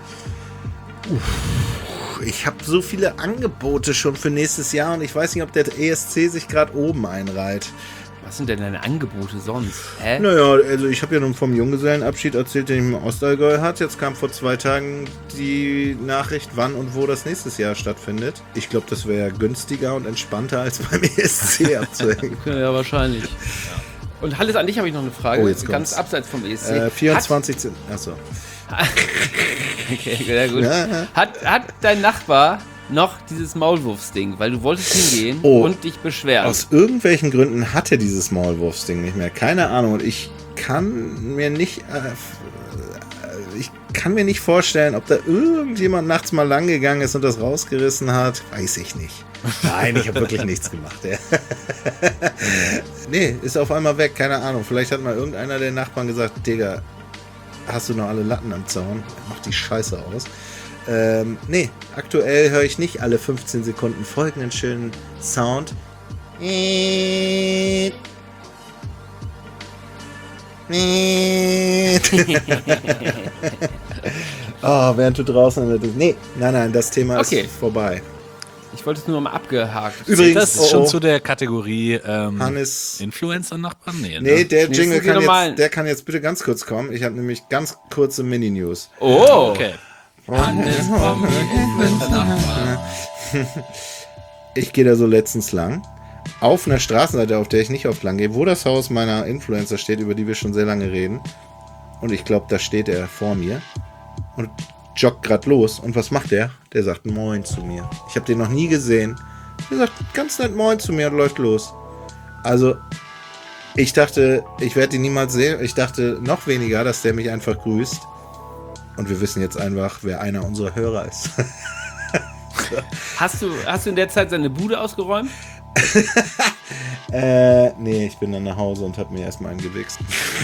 Ich habe so viele Angebote schon für nächstes Jahr und ich weiß nicht, ob der ESC sich gerade oben einreiht. Was sind denn deine Angebote sonst? Hä? Naja, also ich habe ja nun vom Junggesellenabschied erzählt, den ich im Ostallgäu hatte. Jetzt kam vor 2 Tagen die Nachricht, wann und wo das nächstes Jahr stattfindet. Ich glaube, das wäre günstiger und entspannter als beim ESC abzuhängen. Ja, wahrscheinlich. Ja. Und Hannes, an dich habe ich noch eine Frage. Oh, jetzt ganz kommt's. Abseits vom ESC. 24. Achso. Okay, sehr gut. Ja. Hat dein Nachbar noch dieses Maulwurfsding? Weil du wolltest hingehen und dich beschweren. Aus irgendwelchen Gründen hat er dieses Maulwurfsding nicht mehr. Keine Ahnung. Und ich kann mir nicht vorstellen, ob da irgendjemand nachts mal lang gegangen ist und das rausgerissen hat. Weiß ich nicht. Nein, ich habe wirklich nichts gemacht. Nee, ist auf einmal weg. Keine Ahnung. Vielleicht hat mal irgendeiner der Nachbarn gesagt, Digga, hast du noch alle Latten am Zaun? Mach die Scheiße aus. Nee, aktuell höre ich nicht alle 15 Sekunden folgenden schönen Sound. Während du draußen... Nee, nein, das Thema ist vorbei. Ich wollte es nur mal abgehakt. Übrigens, das ist schon zu der Kategorie Hannes Influencer-Nachbarn? Nee, der Jingle kann jetzt bitte ganz kurz kommen. Ich habe nämlich ganz kurze Mini-News. Oh, okay. Hannes vom Influencer-Nachbarn. Ich gehe da so letztens lang. Auf einer Straßenseite, auf der ich nicht oft lang gehe, wo das Haus meiner Influencer steht, über die wir schon sehr lange reden. Und ich glaube, da steht er vor mir. Und joggt gerade los. Und was macht der? Der sagt Moin zu mir. Ich habe den noch nie gesehen. Der sagt ganz nett Moin zu mir und läuft los. Also, ich dachte, ich werde ihn niemals sehen. Ich dachte noch weniger, dass der mich einfach grüßt. Und wir wissen jetzt einfach, wer einer unserer Hörer ist. Hast du in der Zeit seine Bude ausgeräumt? Nee, ich bin dann nach Hause und habe mir erstmal einen gewichst.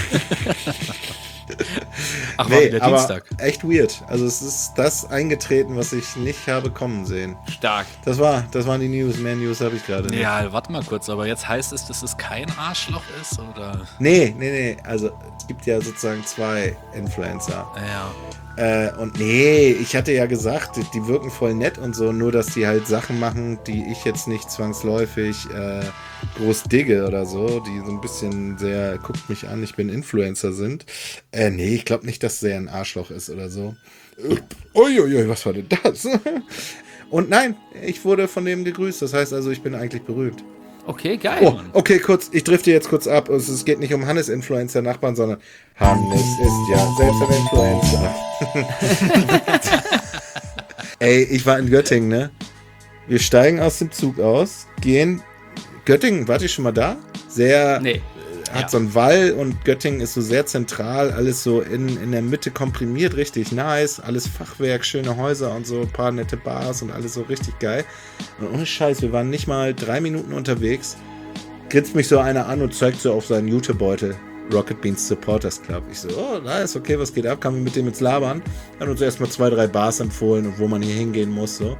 Ach, war wieder Dienstag. Echt weird. Also es ist das eingetreten, was ich nicht habe kommen sehen. Stark. Das waren die News. Mehr News habe ich gerade nicht. Ja, warte mal kurz, aber jetzt heißt es, dass es kein Arschloch ist, oder? Nee. Also es gibt ja sozusagen 2 Influencer. Ja. Und nee, ich hatte ja gesagt, die wirken voll nett und so, nur dass die halt Sachen machen, die ich jetzt nicht zwangsläufig groß digge oder so, die so ein bisschen sehr, guckt mich an, ich bin Influencer sind. Nee, ich glaube nicht, dass der ein Arschloch ist oder so. Uiuiui, was war denn das? Und nein, ich wurde von dem gegrüßt, das heißt also, ich bin eigentlich berühmt. Okay, geil. Oh, okay, ich drifte jetzt kurz ab. Es geht nicht um Hannes Influencer-Nachbarn, sondern Hannes ist ja selbst ein Influencer. Ey, ich war in Göttingen, ne? Wir steigen aus dem Zug aus, gehen... Göttingen, wart ihr schon mal da? Nee. Hat so einen Wall und Göttingen ist so sehr zentral, alles so in der Mitte komprimiert, richtig nice, alles Fachwerk, schöne Häuser und so, ein paar nette Bars und alles so richtig geil. Und ohne Scheiß, wir waren nicht mal 3 Minuten unterwegs, grinst mich so einer an und zeigt so auf seinen Jutebeutel, Rocket Beans Supporters Club. Ich so, oh nice, okay, was geht ab? Kamen wir mit dem ins Labern, hat uns erstmal 2, 3 Bars empfohlen und wo man hier hingehen muss, so.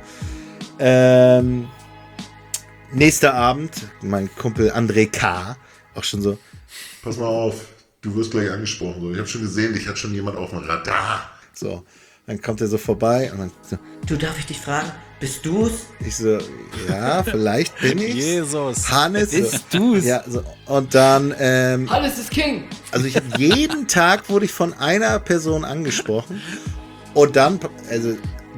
Nächster Abend, mein Kumpel André K., auch schon so, pass mal auf, du wirst gleich angesprochen. So. Ich habe schon gesehen, dich hat schon jemand auf dem Radar. so, dann kommt er so vorbei und dann so, Du, darf ich dich fragen, bist du's? ich so, ja, vielleicht bin ich Jesus. Hannes. Bist du's? Ja, so, und dann, Hannes ist King. also ich habe jeden Tag wurde ich von einer Person angesprochen und dann, also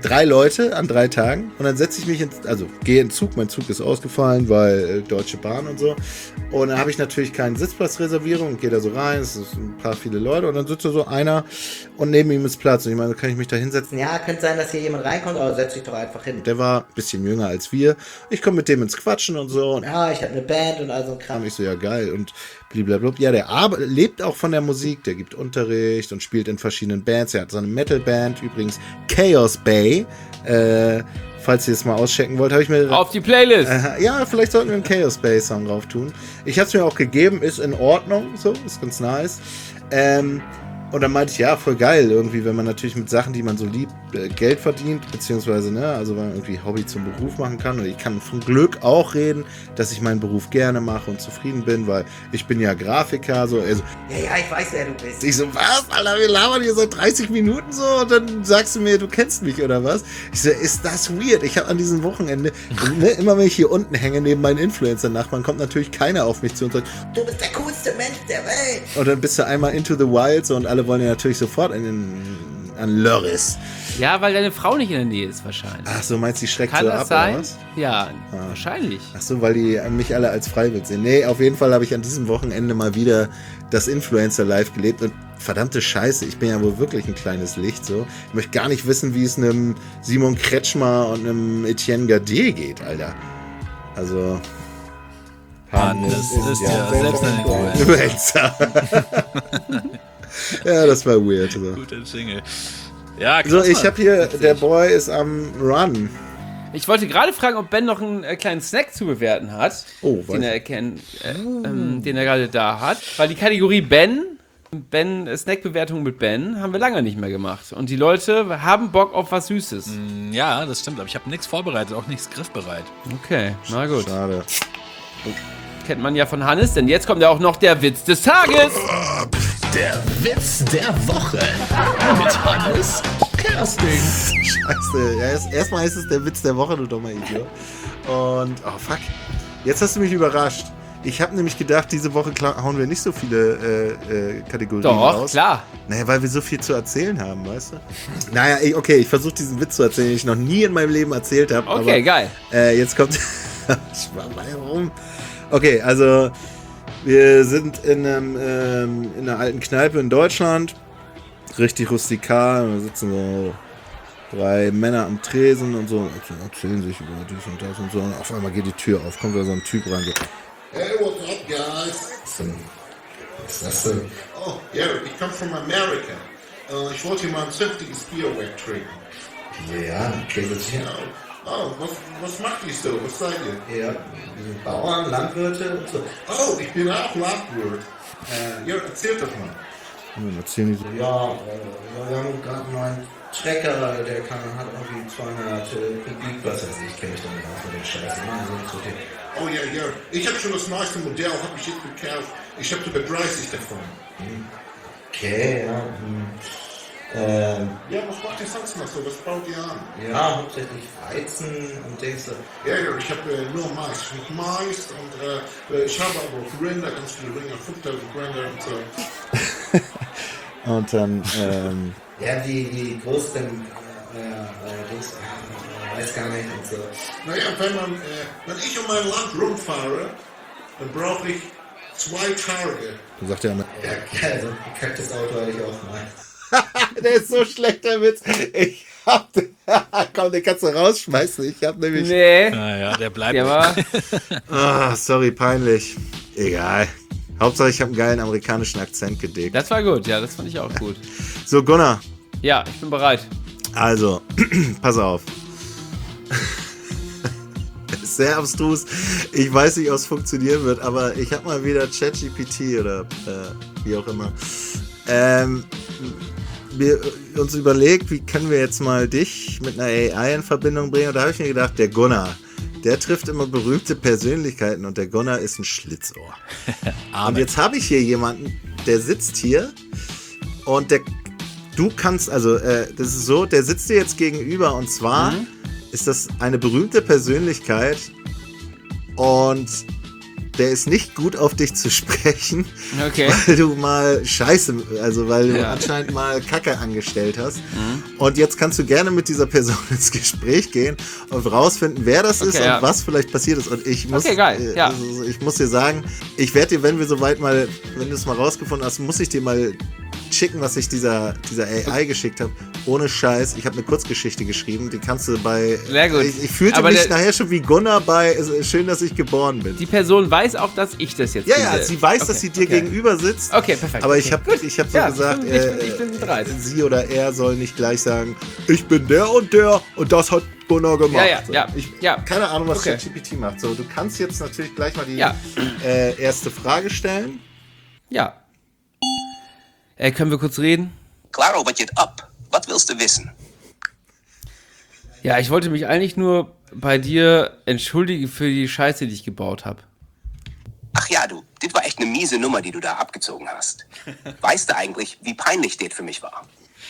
3 Leute an 3 Tagen und dann setze ich mich gehe in den Zug, mein Zug ist ausgefallen, weil Deutsche Bahn und so. Und dann habe ich natürlich keine Sitzplatzreservierung und gehe da so rein, es sind ein paar viele Leute und dann sitzt da so einer und neben ihm ist Platz. Und ich meine, kann ich mich da hinsetzen? Ja, könnte sein, dass hier jemand reinkommt, aber setz dich doch einfach hin. Der war ein bisschen jünger als wir. Ich komme mit dem ins Quatschen und so. Und Ja, ich habe eine Band und all so ein Kram. ich so, ja geil und blablabla. Ja, der lebt auch von der Musik, der gibt Unterricht und spielt in verschiedenen Bands. Er hat so eine Metal-Band, übrigens Chaos Bay. Falls ihr es mal auschecken wollt, habe ich mir... Auf die Playlist. Ja, vielleicht sollten wir einen Chaos Bay Song drauf tun. Ich habe es mir auch gegeben, ist in Ordnung, so, ist ganz nice. Und dann meinte ich, ja, voll geil irgendwie, wenn man natürlich mit Sachen, die man so liebt, Geld verdient, beziehungsweise, ne, also wenn man irgendwie Hobby zum Beruf machen kann. Und ich kann von Glück auch reden, dass ich meinen Beruf gerne mache und zufrieden bin, weil ich bin ja Grafiker, so. Also, Ja, ich weiß, wer du bist. ich so, was, Alter, wir labern hier seit 30 Minuten so und dann sagst du mir, du kennst mich oder was? Ich so, ist das weird? Ich habe an diesem Wochenende, ne, immer wenn ich hier unten hänge, neben meinen Influencer-Nachbarn, kommt natürlich keiner auf mich zu und sagt, Du bist der coolste Mensch der Welt. und dann bist du einmal into the wild so und alle wollen ja natürlich sofort an Lörris. Ja, weil deine Frau nicht in der Nähe ist wahrscheinlich. Ach so, meinst du, die schreckt Kann so das ab sein? oder was? Ja, wahrscheinlich. Ach so, weil die mich alle als Freiwild sehen. Nee, auf jeden Fall habe ich an diesem Wochenende mal wieder das Influencer-Live gelebt und verdammte Scheiße, ich bin ja wohl wirklich ein kleines Licht so. Ich möchte gar nicht wissen, wie es einem Simon Kretschmer und einem Etienne Gardier geht, Alter. Also... Mann, das ist ja selbst ein Influencer. Ja, das war weird. So, guter Jingle. Ja, krass, so ich Mann. habe hier, Witzig. der Boy ist am Run. Ich wollte gerade fragen, ob Ben noch einen kleinen Snack zu bewerten hat, Oh, den er den er gerade da hat. Weil die Kategorie Ben, Snackbewertung mit Ben, haben wir lange nicht mehr gemacht. Und die Leute haben Bock auf was Süßes. Ja, das stimmt, aber ich habe nichts vorbereitet, auch nichts griffbereit. Okay, na gut. Schade. Kennt man ja von Hannes, denn jetzt kommt ja auch noch der Witz des Tages. Der Witz der Woche mit Hannes Kersting. Scheiße. Ja, erstmal ist es der Witz der Woche, du dummer Idiot. Und, oh fuck. Jetzt hast du mich überrascht. Ich habe nämlich gedacht, diese Woche hauen wir nicht so viele Kategorien Doch, raus. klar. Naja, weil wir so viel zu erzählen haben, weißt du? Naja, okay, ich versuche diesen Witz zu erzählen, den ich noch nie in meinem Leben erzählt habe. Okay, aber, geil. Jetzt kommt... Warum? Okay, also wir sind in einer alten Kneipe in Deutschland. Richtig rustikal. Da sitzen so 3 Männer am Tresen und so. Erzählen sich über dies und das und so. Und auf einmal geht die Tür auf. Kommt da so ein Typ rein. So, Hey, what's up, guys? was ist das denn? Oh, yeah, ich komme from America. Ich wollte hier mal ein zünftiges Bier wegtrinken. Ja, okay, das Ja. Oh, was macht ihr so? Was seid ihr? ja, Bauern, Landwirte und so. Oh, ich bin auch Landwirt. Ja, erzählt doch mal. Und dann erzählen die so. Ja, wir haben gerade einen neuen Trecker, hat irgendwie 200 Kubik, was weiß ich, kenne ich dann nicht aus mit den Scheißen. Oh ja, ja. Ich habe schon das neueste Modell, habe ich jetzt gekauft. Ich habe über 30 davon. Okay, ja. Ja, was macht ihr sonst noch so? Was baut ihr an? Ja, hauptsächlich Weizen und Dings. Ja, ja, ich habe nur Mais. Ich habe Mais und ich habe aber auch Rinder, ganz viele Rinder, 5000 Rinder und so. Und dann, Ja, wie groß denn Dings, weiß gar nicht und so. Naja, wenn ich um mein Land rumfahre, dann brauche ich 2 Tage. dann sagt er, Ja, so ein bekacktes Auto hatte ich auch mal. der ist so schlecht, der Witz. Ich hab, komm, den kannst du rausschmeißen. Ich hab nämlich, Nee, Naja, der bleibt. der war... sorry, peinlich. Egal. Hauptsache, ich habe einen geilen amerikanischen Akzent gedickt. Das war gut, ja, das fand ich auch gut. So, Gunnar, Ja, ich bin bereit. also, pass auf. Das ist sehr abstrus. Ich weiß nicht, ob es funktionieren wird, aber ich habe mal wieder ChatGPT oder wie auch immer. Wir uns überlegt, wie können wir jetzt mal dich mit einer AI in Verbindung bringen. Und da habe ich mir gedacht, der Gunnar, der trifft immer berühmte Persönlichkeiten und der Gunnar ist ein Schlitzohr. Und jetzt habe ich hier jemanden, der sitzt hier und du kannst, also das ist so, der sitzt dir jetzt gegenüber und zwar ist das eine berühmte Persönlichkeit und der ist nicht gut auf dich zu sprechen, Okay. weil du mal weil du anscheinend mal Kacke angestellt hast. Und jetzt kannst du gerne mit dieser Person ins Gespräch gehen und rausfinden, wer das ist und was vielleicht passiert ist. Und ich muss, geil. Ja. also ich muss dir sagen, ich werde dir, wenn du es mal rausgefunden hast, muss ich dir mal schicken, was ich dieser AI geschickt habe. Ohne Scheiß, ich habe eine Kurzgeschichte geschrieben, die kannst du bei... Sehr gut. Ich fühlte Aber mich nachher schon wie Gunnar bei Schön, dass ich geboren bin. Die Person weiß auch, dass ich das jetzt Ja, sie weiß, dass sie dir gegenüber sitzt. Okay, perfekt. Aber ich habe so gesagt, ich bin bereit. sie oder er soll nicht gleich sagen, ich bin der und das hat Gunnar gemacht. Ja. Keine Ahnung, was Okay. ChatGPT macht. So, du kannst jetzt natürlich gleich mal die Ja. erste Frage stellen. Ja. Können wir kurz reden? Claro, was geht ab? Was willst du wissen? Ja, ich wollte mich eigentlich nur bei dir entschuldigen für die Scheiße, die ich gebaut habe. Ach ja, du, das war echt eine miese Nummer, die du da abgezogen hast. Weißt du eigentlich, wie peinlich das für mich war?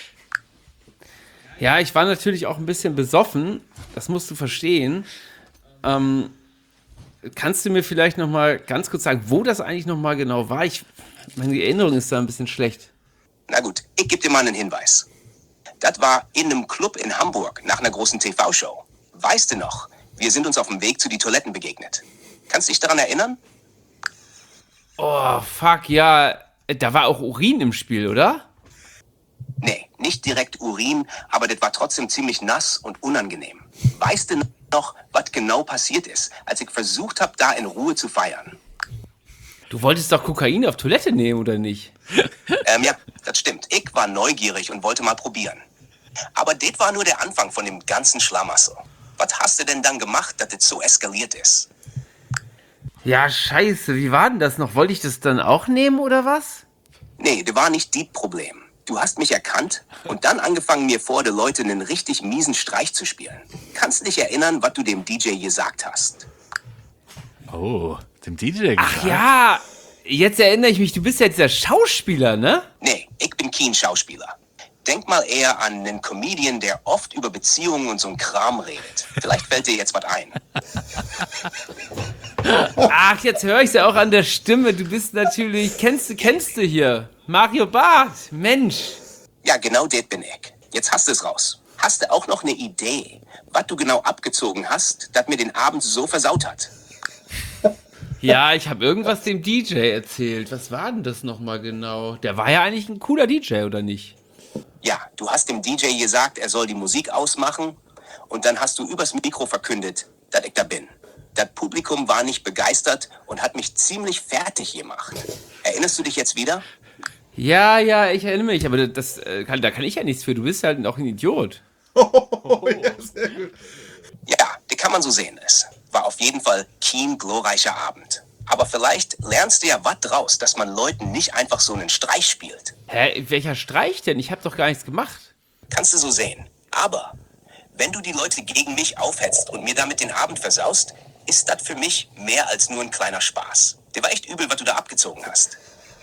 Ja, ich war natürlich auch ein bisschen besoffen. Das musst du verstehen. Kannst du mir vielleicht noch mal ganz kurz sagen, wo das eigentlich noch mal genau war? Meine Erinnerung ist da ein bisschen schlecht. Na gut, ich gebe dir mal einen Hinweis. Das war in einem Club in Hamburg nach einer großen TV-Show. Weißt du noch, wir sind uns auf dem Weg zu die Toiletten begegnet. Kannst du dich daran erinnern? Oh, fuck, ja. Da war auch Urin im Spiel, oder? Nee, nicht direkt Urin, aber das war trotzdem ziemlich nass und unangenehm. Weißt du noch, was genau passiert ist, als ich versucht habe, da in Ruhe zu feiern? Du wolltest doch Kokain auf Toilette nehmen, oder nicht? Ja, das stimmt. Ich war neugierig und wollte mal probieren. Aber das war nur der Anfang von dem ganzen Schlamassel. Was hast du denn dann gemacht, dass das so eskaliert ist? Ja, scheiße, wie war denn das noch? Wollte ich das dann auch nehmen, oder was? Nee, das war nicht das Problem. Du hast mich erkannt und dann angefangen, mir vor den Leuten einen richtig miesen Streich zu spielen. Kannst du dich erinnern, was du dem DJ gesagt hast? Oh, dem DJ gesagt. Ach ja, jetzt erinnere ich mich, du bist ja dieser Schauspieler, ne? Nee, ich bin kein Schauspieler. Denk mal eher an einen Comedian, der oft über Beziehungen und so einen Kram redet. Vielleicht fällt dir jetzt was ein. Ach, jetzt höre ich es ja auch an der Stimme. Du bist natürlich, kennst du hier? Mario Barth, Mensch. Ja, genau das bin ich. Jetzt hast du es raus. Hast du auch noch eine Idee, was du genau abgezogen hast, das mir den Abend so versaut hat? Ja, ich habe irgendwas dem DJ erzählt. Was war denn das nochmal genau? Der war ja eigentlich ein cooler DJ, oder nicht? Ja, du hast dem DJ gesagt, er soll die Musik ausmachen und dann hast du übers Mikro verkündet, dass ich da bin. Das Publikum war nicht begeistert und hat mich ziemlich fertig gemacht. Erinnerst du dich jetzt wieder? Ja, ich erinnere mich, aber da kann ich ja nichts für. Du bist halt auch ein Idiot. Ja, sehr gut. Ja, das kann man so sehen. Es war auf jeden Fall kein glorreicher Abend. Aber vielleicht lernst du ja was draus, dass man Leuten nicht einfach so einen Streich spielt. Hä, welcher Streich denn? Ich habe doch gar nichts gemacht. Kannst du so sehen. Aber wenn du die Leute gegen mich aufhetzt und mir damit den Abend versaust, ist das für mich mehr als nur ein kleiner Spaß. Der war echt übel, was du da abgezogen hast.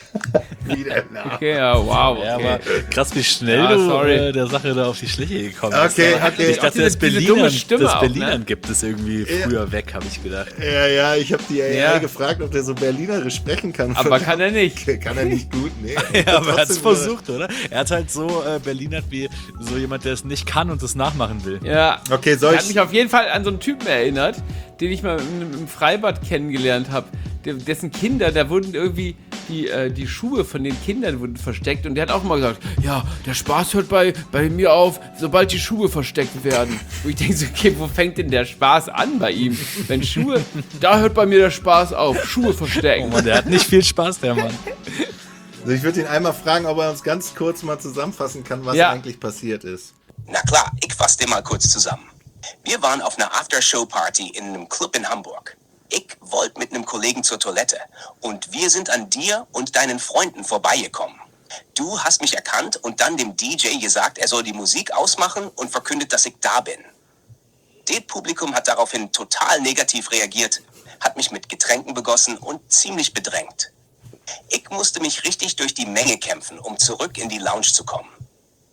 Wieder nach. Okay, ja, wow, okay. Ja, aber krass, wie schnell Ja, du sorry. der Sache da auf die Schliche gekommen Okay, bist. okay. Ich dachte, Diese dumme Stimme das auch, Berlinern ne? gibt es irgendwie früher weg, habe ich gedacht. Ja, ich habe die AI Ja. gefragt, ob der so Berlinerisch sprechen kann. Aber kann er nicht. Kann er nicht gut, nee. Ja, aber er hat es Trotzdem, versucht, oder? Er hat halt so Berlinert wie so jemand, der es nicht kann und es nachmachen will. Ja. Okay, soll Hat ich... mich auf jeden Fall an so einen Typen erinnert, den ich mal im Freibad kennengelernt habe. Dessen Kinder, da wurden irgendwie die Schuhe von den Kindern wurden versteckt und der hat auch mal gesagt, ja, der Spaß hört bei mir auf, sobald die Schuhe versteckt werden. Wo ich denke so, okay, wo fängt denn der Spaß an bei ihm? Wenn Schuhe, da hört bei mir der Spaß auf, Schuhe verstecken. Oh Mann, der hat nicht viel Spaß, der Mann. Also ich würde ihn einmal fragen, ob er uns ganz kurz mal zusammenfassen kann, was Ja. eigentlich passiert ist. Na klar, ich fasse dir mal kurz zusammen. Wir waren auf einer After-Show-Party in einem Club in Hamburg. Ich wollte mit einem Kollegen zur Toilette und wir sind an dir und deinen Freunden vorbeigekommen. Du hast mich erkannt und dann dem DJ gesagt, er soll die Musik ausmachen und verkündet, dass ich da bin. Das Publikum hat daraufhin total negativ reagiert, hat mich mit Getränken begossen und ziemlich bedrängt. Ich musste mich richtig durch die Menge kämpfen, um zurück in die Lounge zu kommen.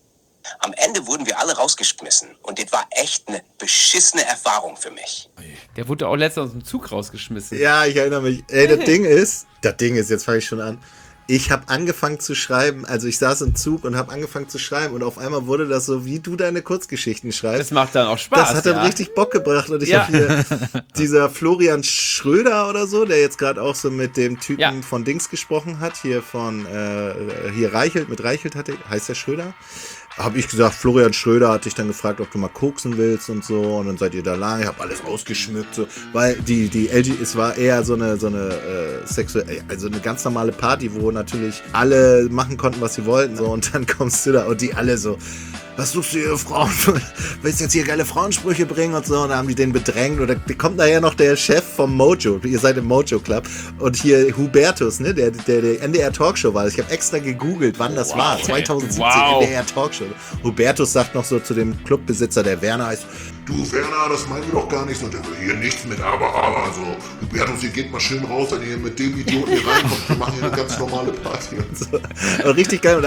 Am Ende wurden wir alle rausgeschmissen und das war echt eine beschissene Erfahrung für mich. Der wurde auch letztens aus dem Zug rausgeschmissen. Ja, ich erinnere mich. Ey, das Ding ist, jetzt fange ich schon an. Ich habe angefangen zu schreiben, also ich saß im Zug und habe angefangen zu schreiben und auf einmal wurde das so, wie du deine Kurzgeschichten schreibst. Das macht dann auch Spaß. Das hat dann richtig Bock gebracht und ich habe hier dieser Florian Schröder oder so, der jetzt gerade auch so mit dem Typen von Dings gesprochen hat, hier von hier Reichelt, mit Reichelt heißt der Schröder? Habe ich gesagt, Florian Schröder hat dich dann gefragt, ob du mal koksen willst und so und dann seid ihr da lang, ich habe alles ausgeschmückt, so, weil es war eher so eine sexuelle, also eine ganz normale Party, wo natürlich alle machen konnten, was sie wollten, so, und dann kommst du da und die alle so, was suchst du hier, Frauen? Willst du jetzt hier geile Frauensprüche bringen und so? Und dann haben die den bedrängt. Und da kommt nachher noch der Chef vom Mojo. Ihr seid im Mojo Club. Und hier Hubertus, ne, der NDR Talkshow war. Ich habe extra gegoogelt, wann das war. 2017 NDR Talkshow. Hubertus sagt noch so zu dem Clubbesitzer, der Werner heißt, Du, Werner, das meinen wir doch gar nicht so. Der will hier nichts mit aber. Also, Hubertus, ihr geht mal schön raus, wenn ihr mit dem Idioten hier reinkommt. Wir machen hier eine ganz normale Party. Und so. Und richtig geil. Und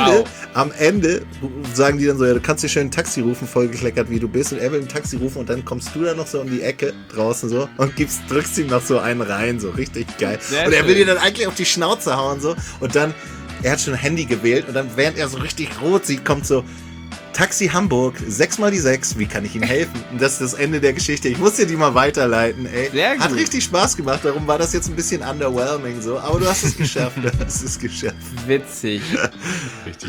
am Ende sagen die dann so, ja, du kannst dir schön ein Taxi rufen, voll gekleckert wie du bist. Und er will ein Taxi rufen und dann kommst du da noch so um die Ecke draußen so und drückst ihm noch so einen rein, so richtig geil. Sehr und er will schön. dir dann eigentlich auf die Schnauze hauen so. Und dann, er hat schon ein Handy gewählt und dann, während er so richtig rot sieht, kommt so, Taxi Hamburg, 6x6, wie kann ich Ihnen helfen? Und das ist das Ende der Geschichte. Ich muss dir die mal weiterleiten, ey. Sehr gut. Hat richtig Spaß gemacht, darum war das jetzt ein bisschen underwhelming so. Aber du hast es geschafft, Witzig. Richtig witzig.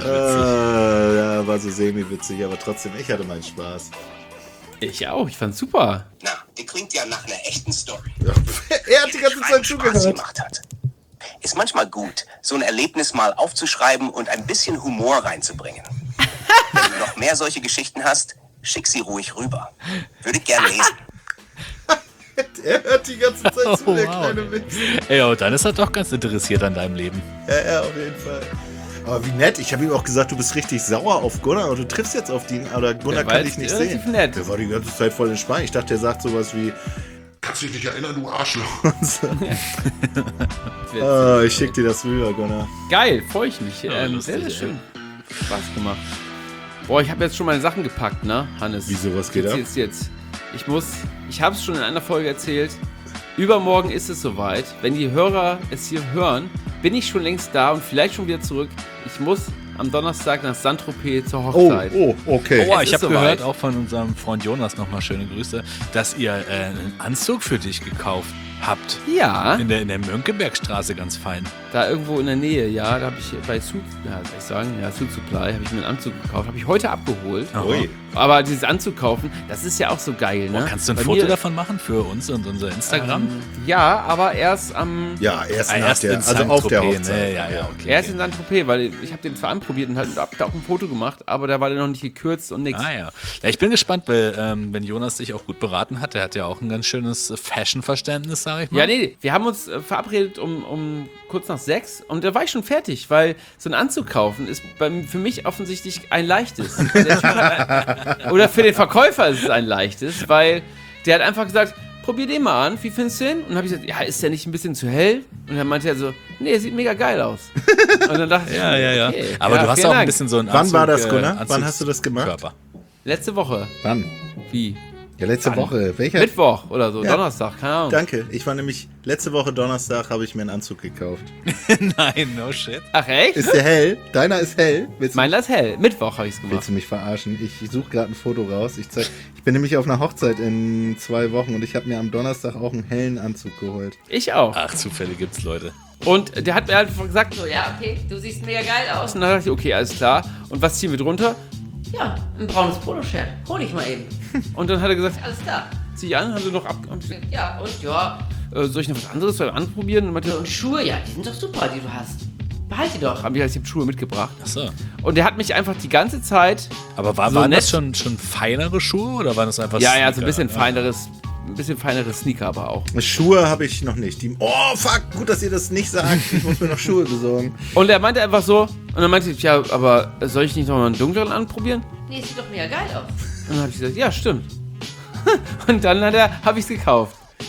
Ja, war so semi-witzig, aber trotzdem, ich hatte meinen Spaß. Ich auch, ich fand's super. Na, die klingt ja nach einer echten Story. Er hat die ganze Zeit Spaß zugehört. gemacht hat. Ist manchmal gut, so ein Erlebnis mal aufzuschreiben und ein bisschen Humor reinzubringen. Wenn du noch mehr solche Geschichten hast, schick sie ruhig rüber. Würde ich gern lesen. Er hört die ganze Zeit zu, der wow. kleine Witz. Ey, und dann ist er doch ganz interessiert an deinem Leben. Ja, auf jeden Fall. Aber wie nett, ich habe ihm auch gesagt, du bist richtig sauer auf Gunnar und du triffst jetzt auf den, oder Gunnar war kann jetzt dich nicht relativ sehen. nett. Der war die ganze Zeit voll entspannt. Ich dachte, der sagt sowas wie, Kannst du dich nicht erinnern, du Arschloch? oh, ich schick dir das rüber, Gunnar. Geil, freue ich mich. lustig, sehr, sehr ey. schön. Spaß gemacht. Boah, ich habe jetzt schon meine Sachen gepackt, ne, Hannes? Wieso, was geht ab? Jetzt. Ich habe es schon in einer Folge erzählt. Übermorgen ist es soweit. Wenn die Hörer es hier hören, bin ich schon längst da und vielleicht schon wieder zurück. Ich muss am Donnerstag nach Saint-Tropez zur Hochzeit. Okay. Oh, Es ich ist habe gehört, soweit. auch von unserem Freund Jonas nochmal schöne Grüße, dass ihr einen Anzug für dich gekauft habt. Ja, In der Mönckebergstraße, ganz fein. da irgendwo in der Nähe, ja, da habe ich bei Suit Supply, habe ich mir einen Anzug gekauft. Habe ich heute abgeholt. Ui. Aber dieses Anzug kaufen, das ist ja auch so geil, ne? Kannst du ein Bei Foto mir- davon machen für uns und unser Instagram? Ja, aber erst am... Ja, erst nach Erst der, in also auf der Saint-Tropez, Hochzeit. ne? Ja, okay. Er ist in Saint-Tropez, weil ich habe den zwar anprobiert und hab da auch ein Foto gemacht, aber da war der noch nicht gekürzt und nix. Ah ja. Ja, ich bin gespannt, weil wenn Jonas dich auch gut beraten hat, der hat ja auch ein ganz schönes Fashion-Verständnis, sag ich mal. Ja, nee, wir haben uns verabredet um kurz nach 6 und da war ich schon fertig, weil so ein Anzug kaufen ist für mich offensichtlich ein leichtes. Der Typ hat oder für den Verkäufer ist es ein leichtes, weil der hat einfach gesagt, probier den mal an, wie findest du den? Und dann habe ich gesagt, ja, ist der nicht ein bisschen zu hell? Und dann meinte er so, nee, sieht mega geil aus. Und dann dachte ich, Ja. okay, Aber du hast vielen auch ein Dank. bisschen so ein Wann war das, Anzug, Gunnar? Anzugs- Wann hast du das gemacht? Körper. Letzte Woche. Wann? Wie? Ja, letzte Woche. Welcher? Mittwoch oder so, Ja. Donnerstag, keine Ahnung. Danke. Ich war nämlich, letzte Woche Donnerstag habe ich mir einen Anzug gekauft. Nein, no shit. Ach echt? Ist der hell? Deiner ist hell? Meiner ist hell. Mittwoch habe ich es Willst gemacht. du mich verarschen? Ich suche gerade ein Foto raus. Ich bin nämlich auf einer Hochzeit in 2 Wochen und ich habe mir am Donnerstag auch einen hellen Anzug geholt. Ich auch. Ach, Zufälle gibt's, Leute. Und der hat mir einfach gesagt, so, ja, okay, du siehst mega geil aus. Und dann dachte ich, okay, alles klar. Und was ziehen wir drunter? Ja, ein braunes Poloshirt. Hol ich mal eben. Und dann hat er gesagt, Alles klar. zieh ich an, haben sie noch ab. Ja, und ja. Soll ich noch was anderes anprobieren? Und meinte, Und Schuhe, ja, die sind doch super, die du hast. Behalt die doch. ich habe Schuhe mitgebracht. Ach so. Und der hat mich einfach die ganze Zeit. Aber So waren nett. das schon feinere Schuhe oder waren das einfach Ja, so ein Sneaker? bisschen feinere Sneaker aber auch. Schuhe habe ich noch nicht. Oh, fuck, gut, dass ihr das nicht sagt. Ich muss mir noch Schuhe besorgen. Und er meinte einfach so, und dann meinte ich, ja, aber soll ich nicht noch mal einen dunkleren anprobieren? Nee, sieht doch mega geil aus. Und dann habe ich gesagt, ja, stimmt. Und dann habe ich es gekauft.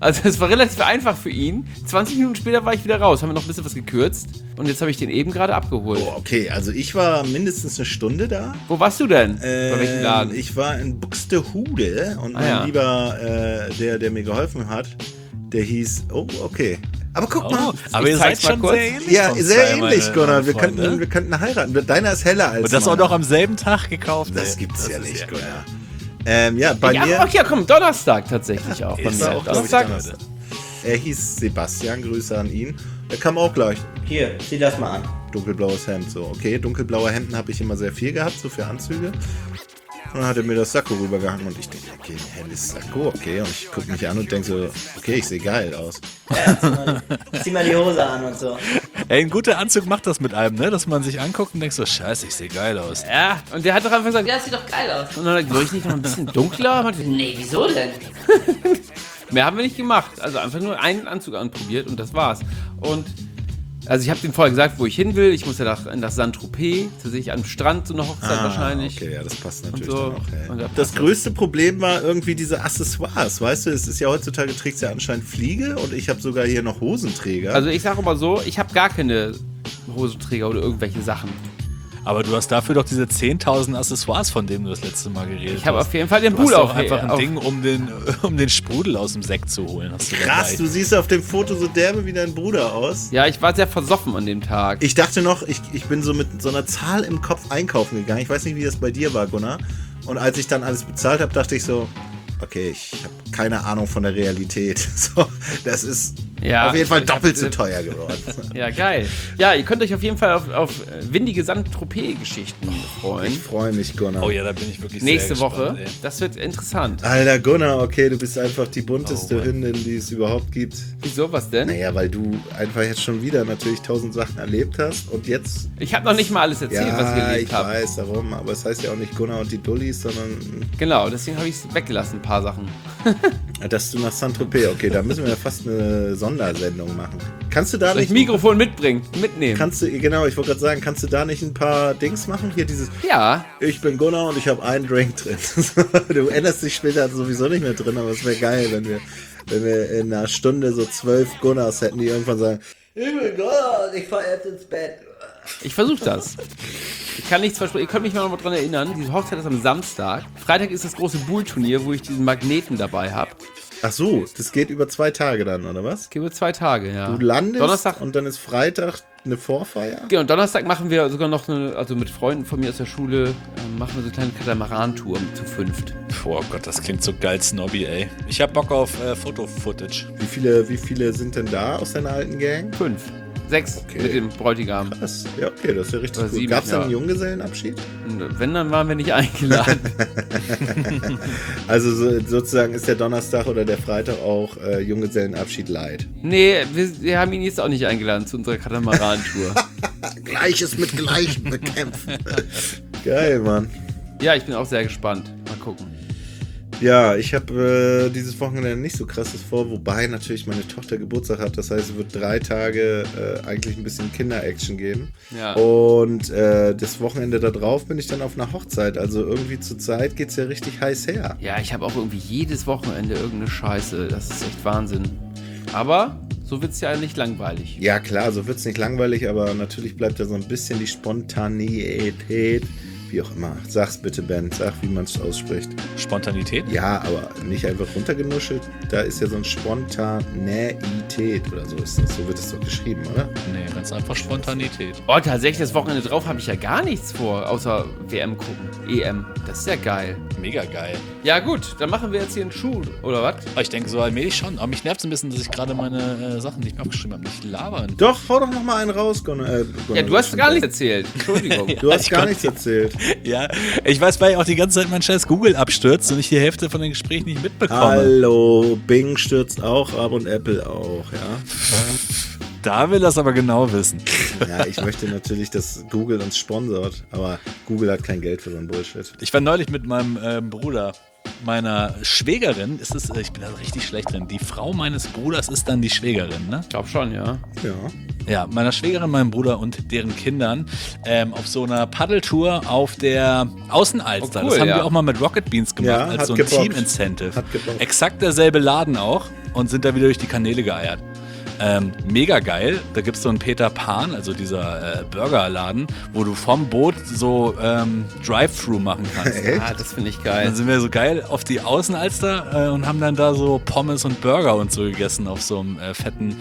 Also es war relativ einfach für ihn. 20 Minuten später war ich wieder raus, haben wir noch ein bisschen was gekürzt. Und jetzt habe ich den eben gerade abgeholt. Oh, okay, also ich war mindestens eine Stunde da. Wo warst du denn? Bei welchem Laden? Ich war in Buxtehude und mein ja. Lieber, der mir geholfen hat, der hieß, oh, okay. Aber guck mal. Aber ihr seid schon sehr ähnlich. Ja, von sehr zwei, ähnlich, meine Gunnar. Wir Freunde. könnten heiraten. Deiner ist heller als Und das auch meiner. noch am selben Tag gekauft. Das ey. gibt's ja ist nicht, Gunnar. Ja, bei mir. Ach ja, komm, Donnerstag tatsächlich auch. Bei Ist mir. auch, Donnerstag. Donnerstag. Er hieß Sebastian, Grüße an ihn. Er kam auch gleich. Hier, zieh das mal an. Dunkelblaues Hemd, so. Okay, dunkelblaue Hemden habe ich immer sehr viel gehabt, so für Anzüge. Und dann hat er mir das Sakko rübergehangen und ich denke, okay, ein helles Sakko, okay. Und ich gucke mich an und denke so, okay, ich sehe geil aus. Ja, zieh mal die Hose an und so. Ey, ein guter Anzug macht das mit einem, ne? Dass man sich anguckt und denkt so, scheiße, ich sehe geil aus. Ja, und der hat doch einfach gesagt, Ja, das sieht doch geil aus. und dann hat er, soll ich nicht noch ein bisschen dunkler? Und Nee, wieso denn? mehr haben wir nicht gemacht. Also einfach nur einen Anzug anprobiert und das war's. Und also ich habe dem vorher gesagt, wo ich hin will. Ich muss ja nach Saint-Tropez. Da sehe ich am Strand so eine Hochzeit wahrscheinlich. Okay, ja, das passt natürlich Und so. dann auch. Und da Das passt größte Problem war irgendwie diese Accessoires, weißt du? Es ist ja heutzutage, trägst du ja anscheinend Fliege und ich habe sogar hier noch Hosenträger. Also ich sage mal so, ich habe gar keine Hosenträger oder irgendwelche Sachen. Aber du hast dafür doch diese 10.000 Accessoires, von denen du das letzte Mal geredet hast. Ich habe auf jeden Fall den Du hast Pool doch auf. einfach ein auf- Ding, um den Sprudel aus dem Sekt zu holen. Hast du Krass, dabei. du siehst auf dem Foto so derbe wie dein Bruder aus. Ja, ich war sehr versoffen an dem Tag. Ich dachte noch, ich bin so mit so einer Zahl im Kopf einkaufen gegangen. Ich weiß nicht, wie das bei dir war, Gunnar. Und als ich dann alles bezahlt habe, dachte ich so, okay, ich habe keine Ahnung von der Realität. So, das ist Ja, auf jeden Fall ich hab- doppelt so teuer geworden. Ja, geil. Ja, ihr könnt euch auf jeden Fall auf windige Saint-Tropez-Geschichten freuen. Ich freue mich, Gunnar. Oh ja, da bin ich wirklich Nächste sehr Woche. gespannt, ey. Das wird interessant. Alter Gunnar, okay, du bist einfach die bunteste Oh Mann. Hündin, die es überhaupt gibt. Wieso, was denn? Naja, weil du einfach jetzt schon wieder natürlich 1000 Sachen erlebt hast und jetzt... Ich habe noch nicht mal alles erzählt, was ich Ja, erlebt ich habe. weiß, darum. Aber es heißt ja auch nicht Gunnar und die Dullis, sondern Genau, deswegen habe ich es weggelassen, ein paar Sachen. dass du nach Saint-Tropez... Okay, da müssen wir ja fast eine Sondersendung machen. Kannst du da Soll ich nicht... Mikrofon mitnehmen? Kannst du, genau, ich wollte gerade sagen, kannst du da nicht ein paar Dings machen? Hier dieses, Ja, ich bin Gunnar und ich habe einen Drink drin. Du änderst dich später sowieso nicht mehr drin, aber es wäre geil, wenn wir in einer Stunde so 12 Gunnars hätten, die irgendwann sagen, Ich bin Gunnar und ich fahr jetzt ins Bett. ich versuche das. Ich kann nichts versprechen. Ihr könnt mich mal noch mal dran erinnern. Diese Hochzeit ist am Samstag. Freitag ist das große Bull-Turnier, wo ich diesen Magneten dabei habe. ach so, das geht über 2 Tage dann, oder was? Geht über 2 Tage, ja. Du landest Donnerstag. und dann ist Freitag eine Vorfeier? Genau, Donnerstag machen wir sogar noch also mit Freunden von mir aus der Schule, machen wir so eine kleine Katamaran-Tour zu 5. Oh Gott, das klingt so geil, Snobby, ey. Ich hab Bock auf Foto-Footage. Wie viele sind denn da aus deiner alten Gang? 5. 6 Okay. mit dem Bräutigam. Das, ja, okay, das ist ja richtig Oder gut. 7, Gab es denn ja. einen Junggesellenabschied? Und wenn, dann waren wir nicht eingeladen. Also sozusagen ist der Donnerstag oder der Freitag auch Junggesellenabschied light. Nee, wir haben ihn jetzt auch nicht eingeladen zu unserer Katamaran-Tour. Gleiches mit Gleichem bekämpfen. Geil, Mann. Ja, ich bin auch sehr gespannt. Mal gucken. Ja, ich habe dieses Wochenende nicht so krasses vor, wobei natürlich meine Tochter Geburtstag hat. Das heißt, es wird 3 Tage eigentlich ein bisschen Kinder-Action geben. Ja. Und das Wochenende da drauf bin ich dann auf einer Hochzeit. Also irgendwie zur Zeit geht's ja richtig heiß her. Ja, ich habe auch irgendwie jedes Wochenende irgendeine Scheiße. Das ist echt Wahnsinn. Aber so wird's ja nicht langweilig. Ja klar, so wird's nicht langweilig, aber natürlich bleibt da so ein bisschen die Spontaneität. Wie auch immer. Sag's bitte, Ben. Sag, wie man es ausspricht. Spontanität? Ja, aber nicht einfach runtergenuschelt. Da ist ja so ein Spontaneität oder so ist das. So wird es doch geschrieben, oder? Nee, ganz einfach Spontanität. Oh, tatsächlich, das Wochenende drauf habe ich ja gar nichts vor, außer WM gucken. EM. Das ist ja geil. Mega geil. Ja gut, dann machen wir jetzt hier einen Schuh, oder was? Aber ich denke so allmählich schon. Aber mich nervt es ein bisschen, dass ich gerade meine Sachen nicht mehr aufgeschrieben habe. Nicht labern. Doch, hau doch noch mal einen raus, Gunnar. Ja, du hast gar nichts erzählt. Entschuldigung. Du hast Ich gar konnte- nichts erzählt. Ja, ich weiß, weil auch die ganze Zeit mein scheiß Google abstürzt und ich die Hälfte von den Gesprächen nicht mitbekomme. Hallo, Bing stürzt auch ab und Apple auch, ja. Da will das aber genau wissen. Ja, ich möchte natürlich, dass Google uns sponsort, aber Google hat kein Geld für so einen Bullshit. Ich war neulich mit meinem Bruder, meiner Schwägerin, ich bin da richtig schlecht drin, die Frau meines Bruders ist dann die Schwägerin, ne? Ich glaube schon, ja. Ja. Ja, meiner Schwägerin, meinem Bruder und deren Kindern auf so einer Paddeltour auf der Außenalster. Oh, cool, das haben ja. wir auch mal mit Rocket Beans gemacht, Ja, als hat so ein gebockt. Team-Incentive. Hat gebockt. Exakt derselbe Laden auch und sind da wieder durch die Kanäle geeiert. Mega geil. Da gibt es so einen Peter Pan, also dieser Burgerladen, wo du vom Boot so Drive-Thru machen kannst. Ah, das finde ich geil. Dann sind wir so geil auf die Außenalster und haben dann da so Pommes und Burger und so gegessen auf so einem fetten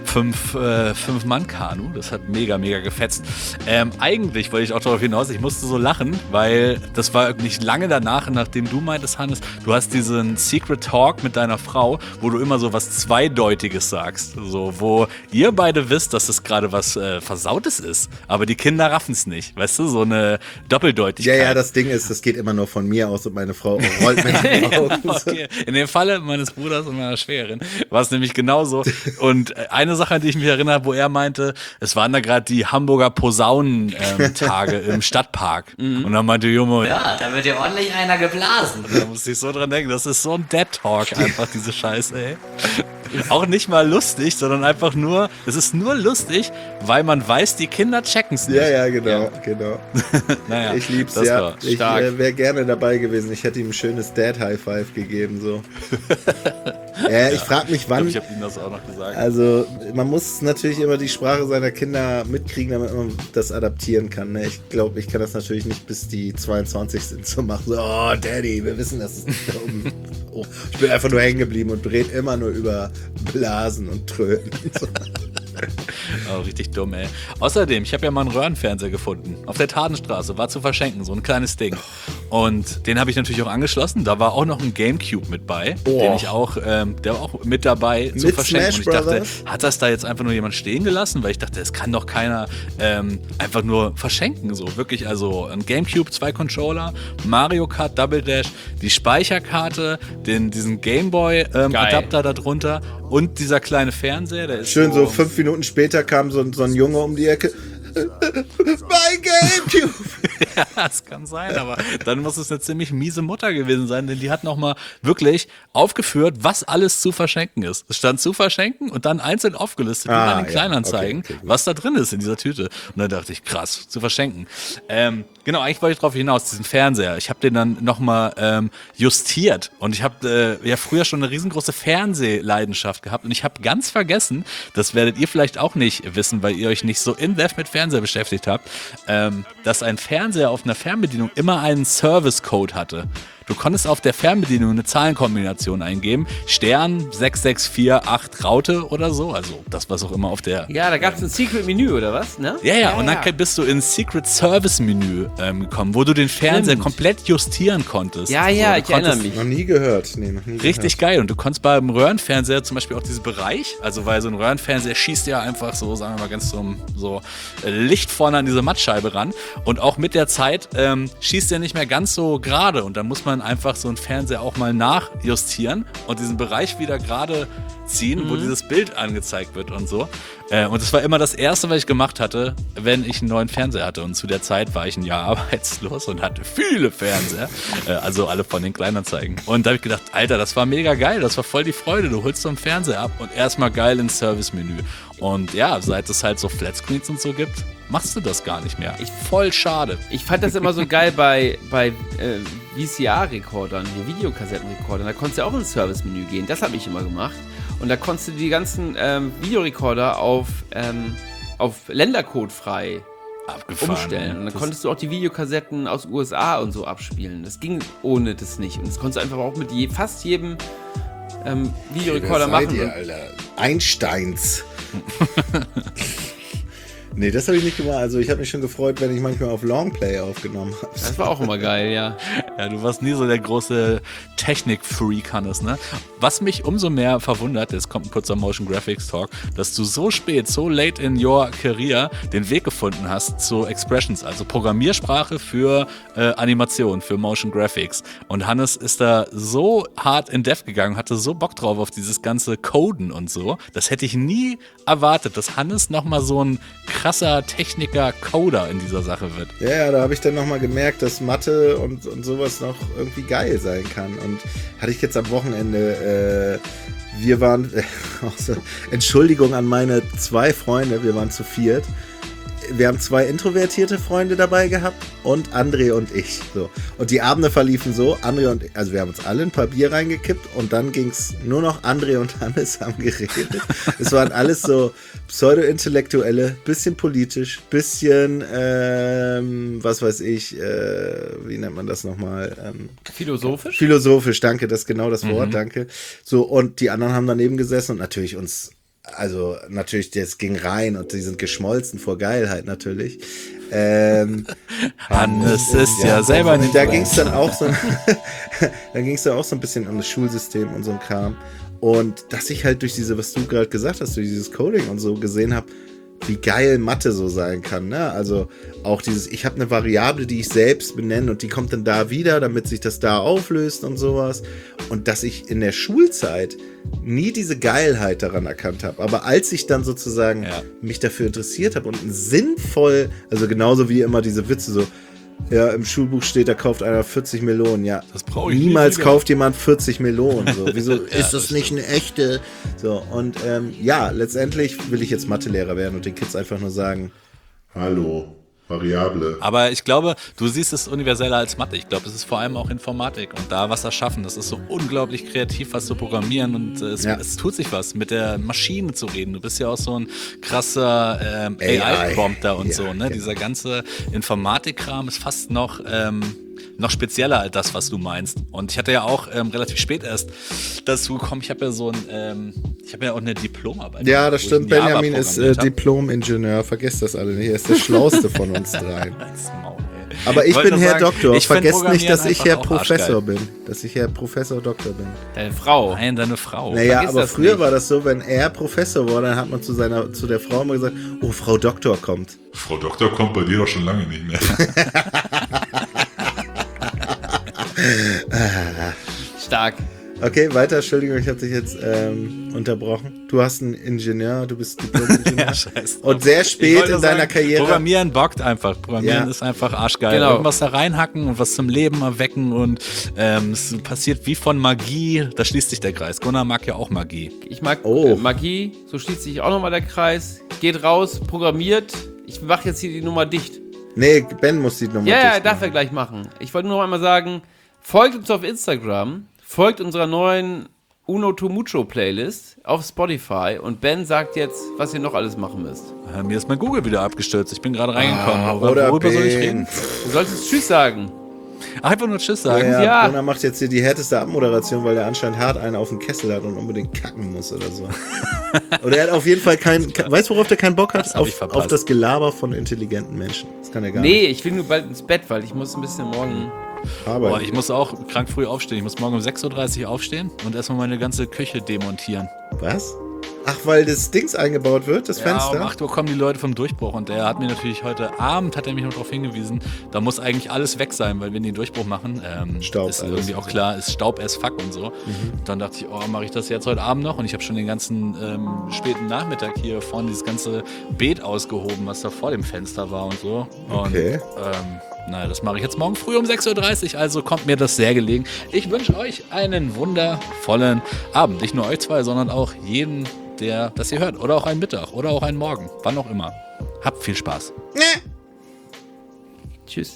5-Mann-Kanu. Das hat mega, mega gefetzt. Eigentlich wollte ich auch darauf hinaus, ich musste so lachen, weil das war nicht lange danach, nachdem du meintest, Hannes, du hast diesen Secret Talk mit deiner Frau, wo du immer so was Zweideutiges sagst. So, wo ihr beide wisst, dass es gerade was Versautes ist, aber die Kinder raffen es nicht. Weißt du, so eine Doppeldeutigkeit. Ja, das Ding ist, das geht immer nur von mir aus und meine Frau rollt mit den Augen. Okay. In dem Falle meines Bruders und meiner Schwägerin war es nämlich genauso. Und eine Sache, an die ich mich erinnere, wo er meinte, es waren da gerade die Hamburger Posaunen-Tage im Stadtpark. Und dann meinte Junge, Ja, da wird ja ordentlich einer geblasen. da musste ich so dran denken, das ist so ein Dead-Talk einfach, diese Scheiße, ey. Auch nicht mal lustig, sondern einfach nur, es ist nur lustig, weil man weiß, die Kinder checken's nicht. Ja, genau. Naja, Ich lieb's, das ja. war Ich stark. wäre gerne dabei gewesen. Ich hätte ihm ein schönes Dad-High-Five gegeben, so. Ja, ich frage mich, wann. Ich habe ihm das auch noch gesagt. Also, man muss natürlich immer die Sprache seiner Kinder mitkriegen, damit man das adaptieren kann. Ne? Ich glaube, ich kann das natürlich nicht, bis die 22 sind, so machen. So, oh, Daddy, wir wissen, das ist dumm. Oh, ich bin einfach nur hängen geblieben und rede immer nur über Blasen und Tröten. So. Oh, richtig dumm, ey. Außerdem, ich habe ja mal einen Röhrenfernseher gefunden. Auf der Tatenstraße, war zu verschenken, so ein kleines Ding. Und den habe ich natürlich auch angeschlossen. Da war auch noch ein Gamecube mit bei, den ich auch, der war auch mit dabei zu Mit verschenken. Smash Und ich dachte, Brothers? hat das da jetzt einfach nur jemand stehen gelassen? Weil ich dachte, das kann doch keiner einfach nur verschenken. So wirklich, also ein Gamecube, 2 Controller, Mario Kart Double Dash, die Speicherkarte, diesen Gameboy-Adapter darunter und dieser kleine Fernseher, der ist Schön so 5 Minuten später kam so ein Junge um die Ecke. Mein Gamecube! Ja, das kann sein, aber dann muss es eine ziemlich miese Mutter gewesen sein, denn die hat nochmal wirklich aufgeführt, was alles zu verschenken ist. Es stand zu verschenken und dann einzeln aufgelistet, wie bei den Kleinanzeigen, okay, was da drin ist in dieser Tüte. Und dann dachte ich, krass, zu verschenken. Genau, eigentlich wollte ich drauf hinaus, diesen Fernseher. Ich habe den dann nochmal justiert und ich habe ja früher schon eine riesengroße Fernsehleidenschaft gehabt und ich habe ganz vergessen, das werdet ihr vielleicht auch nicht wissen, weil ihr euch nicht so in-depth mit Fernseher beschäftigt habt, dass ein Fernseher auf einer Fernbedienung immer einen Service-Code hatte. Du konntest auf der Fernbedienung eine Zahlenkombination eingeben, Stern 6648 Raute oder so, also das, was auch immer auf der... Ja, da gab es ein Secret-Menü, oder was? Ne? Ja, und dann bist du ins Secret Service Menü gekommen, wo du den Fernseher komplett justieren konntest. Ja, So, ja, du ich erinnere konntest- mich. Noch nie gehört. Nee, noch nie Richtig geil. Und du konntest beim Röhrenfernseher zum Beispiel auch diesen Bereich, also weil so ein Röhrenfernseher schießt ja einfach so, sagen wir mal, ganz so Licht vorne an diese Mattscheibe ran. Und auch mit der Zeit schießt der nicht mehr ganz so gerade. Und dann muss man einfach so einen Fernseher auch mal nachjustieren und diesen Bereich wieder gerade ziehen, wo dieses Bild angezeigt wird und so. Und das war immer das Erste, was ich gemacht hatte, wenn ich einen neuen Fernseher hatte. Und zu der Zeit war ich ein Jahr arbeitslos und hatte viele Fernseher, also alle von den Kleinanzeigen. Und da habe ich gedacht, Alter, das war mega geil, das war voll die Freude. Du holst so einen Fernseher ab und erstmal geil ins Service-Menü. Und ja, seit es halt so Flatscreens und so gibt, machst du das gar nicht mehr. Voll schade. Ich fand das immer so geil bei VCR-Rekordern, hier Videokassettenrekordern. Da konntest du auch ins Service-Menü gehen. Das habe ich immer gemacht. Und da konntest du die ganzen Videorekorder auf Ländercode frei Abgefahren. umstellen. Und dann Das- konntest du auch die Videokassetten aus USA und so abspielen. Das ging ohne das nicht. Und das konntest du einfach auch mit fast jedem Videorekorder Wer seid machen. ihr, Alter? Einsteins. Nee, das habe ich nicht gemacht. Also ich habe mich schon gefreut, wenn ich manchmal auf Longplay aufgenommen habe. Das war auch immer geil, ja. Ja, du warst nie so der große Technik-Freak, Hannes, ne? Was mich umso mehr verwundert, jetzt kommt ein kurzer Motion Graphics Talk, dass du so spät, so late in your career den Weg gefunden hast zu Expressions, also Programmiersprache für Animation, für Motion Graphics. Und Hannes ist da so hart in Dev gegangen, hatte so Bock drauf auf dieses ganze Coden und so. Das hätte ich nie erwartet, dass Hannes nochmal so ein krasser Techniker-Coder in dieser Sache wird. Ja, da habe ich dann nochmal gemerkt, dass Mathe und sowas noch irgendwie geil sein kann. Und hatte ich jetzt am Wochenende, wir waren, Entschuldigung an meine 2 Freunde, wir waren zu 4. Wir haben 2 introvertierte Freunde dabei gehabt und André und ich. So. Und die Abende verliefen so, André und ich, also wir haben uns alle ein paar Bier reingekippt und dann ging es nur noch André und Hannes haben geredet. Es waren alles so pseudo-intellektuelle, bisschen politisch, bisschen, was weiß ich, wie nennt man das nochmal? Philosophisch? Philosophisch, danke, das ist genau das Wort, danke. So, und die anderen haben daneben gesessen und natürlich uns. Also natürlich, das ging rein und die sind geschmolzen vor Geilheit natürlich. Hannes ist ja selber nicht. Da ging es dann auch so, ein bisschen um das Schulsystem und so ein Kram. Und dass ich halt durch diese, was du gerade gesagt hast, durch dieses Coding und so gesehen habe, wie geil Mathe so sein kann, ne? Also auch dieses, ich habe eine Variable, die ich selbst benenne und die kommt dann da wieder, damit sich das da auflöst und sowas. Und dass ich in der Schulzeit nie diese Geilheit daran erkannt habe. Aber als ich dann sozusagen mich dafür interessiert habe und sinnvoll, also genauso wie immer diese Witze so, ja, im Schulbuch steht, da kauft einer 40 Melonen. Ja, das brauche ich niemals kauft jemand 40 Melonen. So. Wieso ist das nicht eine echte? So, und letztendlich will ich jetzt Mathelehrer werden und den Kids einfach nur sagen: Hallo, Variable. Aber ich glaube, du siehst es universeller als Mathe. Ich glaube, es ist vor allem auch Informatik und da was erschaffen. Das ist so unglaublich kreativ, was zu programmieren und es tut sich was, mit der Maschine zu reden. Du bist ja auch so ein krasser AI-Prompter und so, ne? Dieser ganze Informatik-Kram ist fast noch spezieller als das, was du meinst. Und ich hatte ja auch relativ spät erst dazu gekommen, ich habe ja auch eine Diplomarbeit. Ja, das stimmt. Benjamin ist Diplom-Ingenieur. Vergesst das alle nicht. Er ist der Schlauste von uns dreien. Aber ich bin Herr Doktor. Vergesst nicht, dass ich Herr Professor bin. Dass ich Herr Professor Doktor bin. Deine Frau. Nein, deine Frau. Naja, aber früher war das so, wenn er Professor war, dann hat man zu der Frau immer gesagt, oh, Frau Doktor kommt. Frau Doktor kommt bei dir doch schon lange nicht mehr. Stark. Okay, weiter. Entschuldigung, ich habe dich jetzt unterbrochen. Du hast einen Ingenieur, du bist Diplom-Ingenieur. Ja, scheiße. Und sehr spät in deiner Karriere. Programmieren bockt einfach. Programmieren ist einfach arschgeil. Genau. Irgendwas da reinhacken und was zum Leben erwecken und es passiert wie von Magie. Da schließt sich der Kreis. Gunnar mag ja auch Magie. Ich mag Magie. So schließt sich auch nochmal der Kreis. Geht raus, programmiert. Ich mache jetzt hier die Nummer dicht. Nee, Ben muss die Nummer dicht Ja, darf er gleich machen. Ich wollte nur noch einmal sagen, folgt uns auf Instagram, folgt unserer neuen Uno to Mucho Playlist auf Spotify und Ben sagt jetzt, was ihr noch alles machen müsst. Mir ist mein Google wieder abgestürzt. Ich bin gerade reingekommen. Worüber soll ich reden? Du solltest Tschüss sagen. Einfach nur Tschüss sagen. Ja. Gunnar macht jetzt hier die härteste Abmoderation, weil er anscheinend hart einen auf den Kessel hat und unbedingt kacken muss oder so. Oder er hat auf jeden Fall weißt du, worauf der keinen Bock hat? Auf das Gelaber von intelligenten Menschen. Das kann er gar nicht. Nee, ich will nur bald ins Bett, weil ich muss ein bisschen morgen... Boah, ich muss auch krank früh aufstehen. Ich muss morgen um 6.30 Uhr aufstehen und erstmal meine ganze Küche demontieren. Was? Ach, weil das Dings eingebaut wird, das Fenster? Um 8 Uhr kommen die Leute vom Durchbruch und der hat mir natürlich heute Abend, mich noch darauf hingewiesen, da muss eigentlich alles weg sein, weil wenn die den Durchbruch machen, Staub ist irgendwie auch klar, ist Staub as fuck und so. Dann dachte ich, mache ich das jetzt heute Abend noch und ich habe schon den ganzen späten Nachmittag hier vorne dieses ganze Beet ausgehoben, was da vor dem Fenster war und so. Okay. Und, das mache ich jetzt morgen früh um 6.30 Uhr, also kommt mir das sehr gelegen. Ich wünsche euch einen wundervollen Abend. Nicht nur euch zwei, sondern auch jeden, der das hier hört. Oder auch einen Mittag oder auch einen Morgen. Wann auch immer. Habt viel Spaß. Tschüss.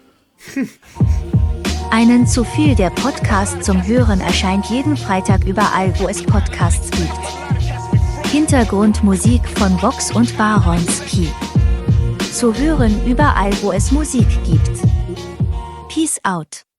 Einen zu viel, der Podcast zum Hören erscheint jeden Freitag überall, wo es Podcasts gibt. Hintergrundmusik von Vox und Baronski. Zu hören überall, wo es Musik gibt. Peace out.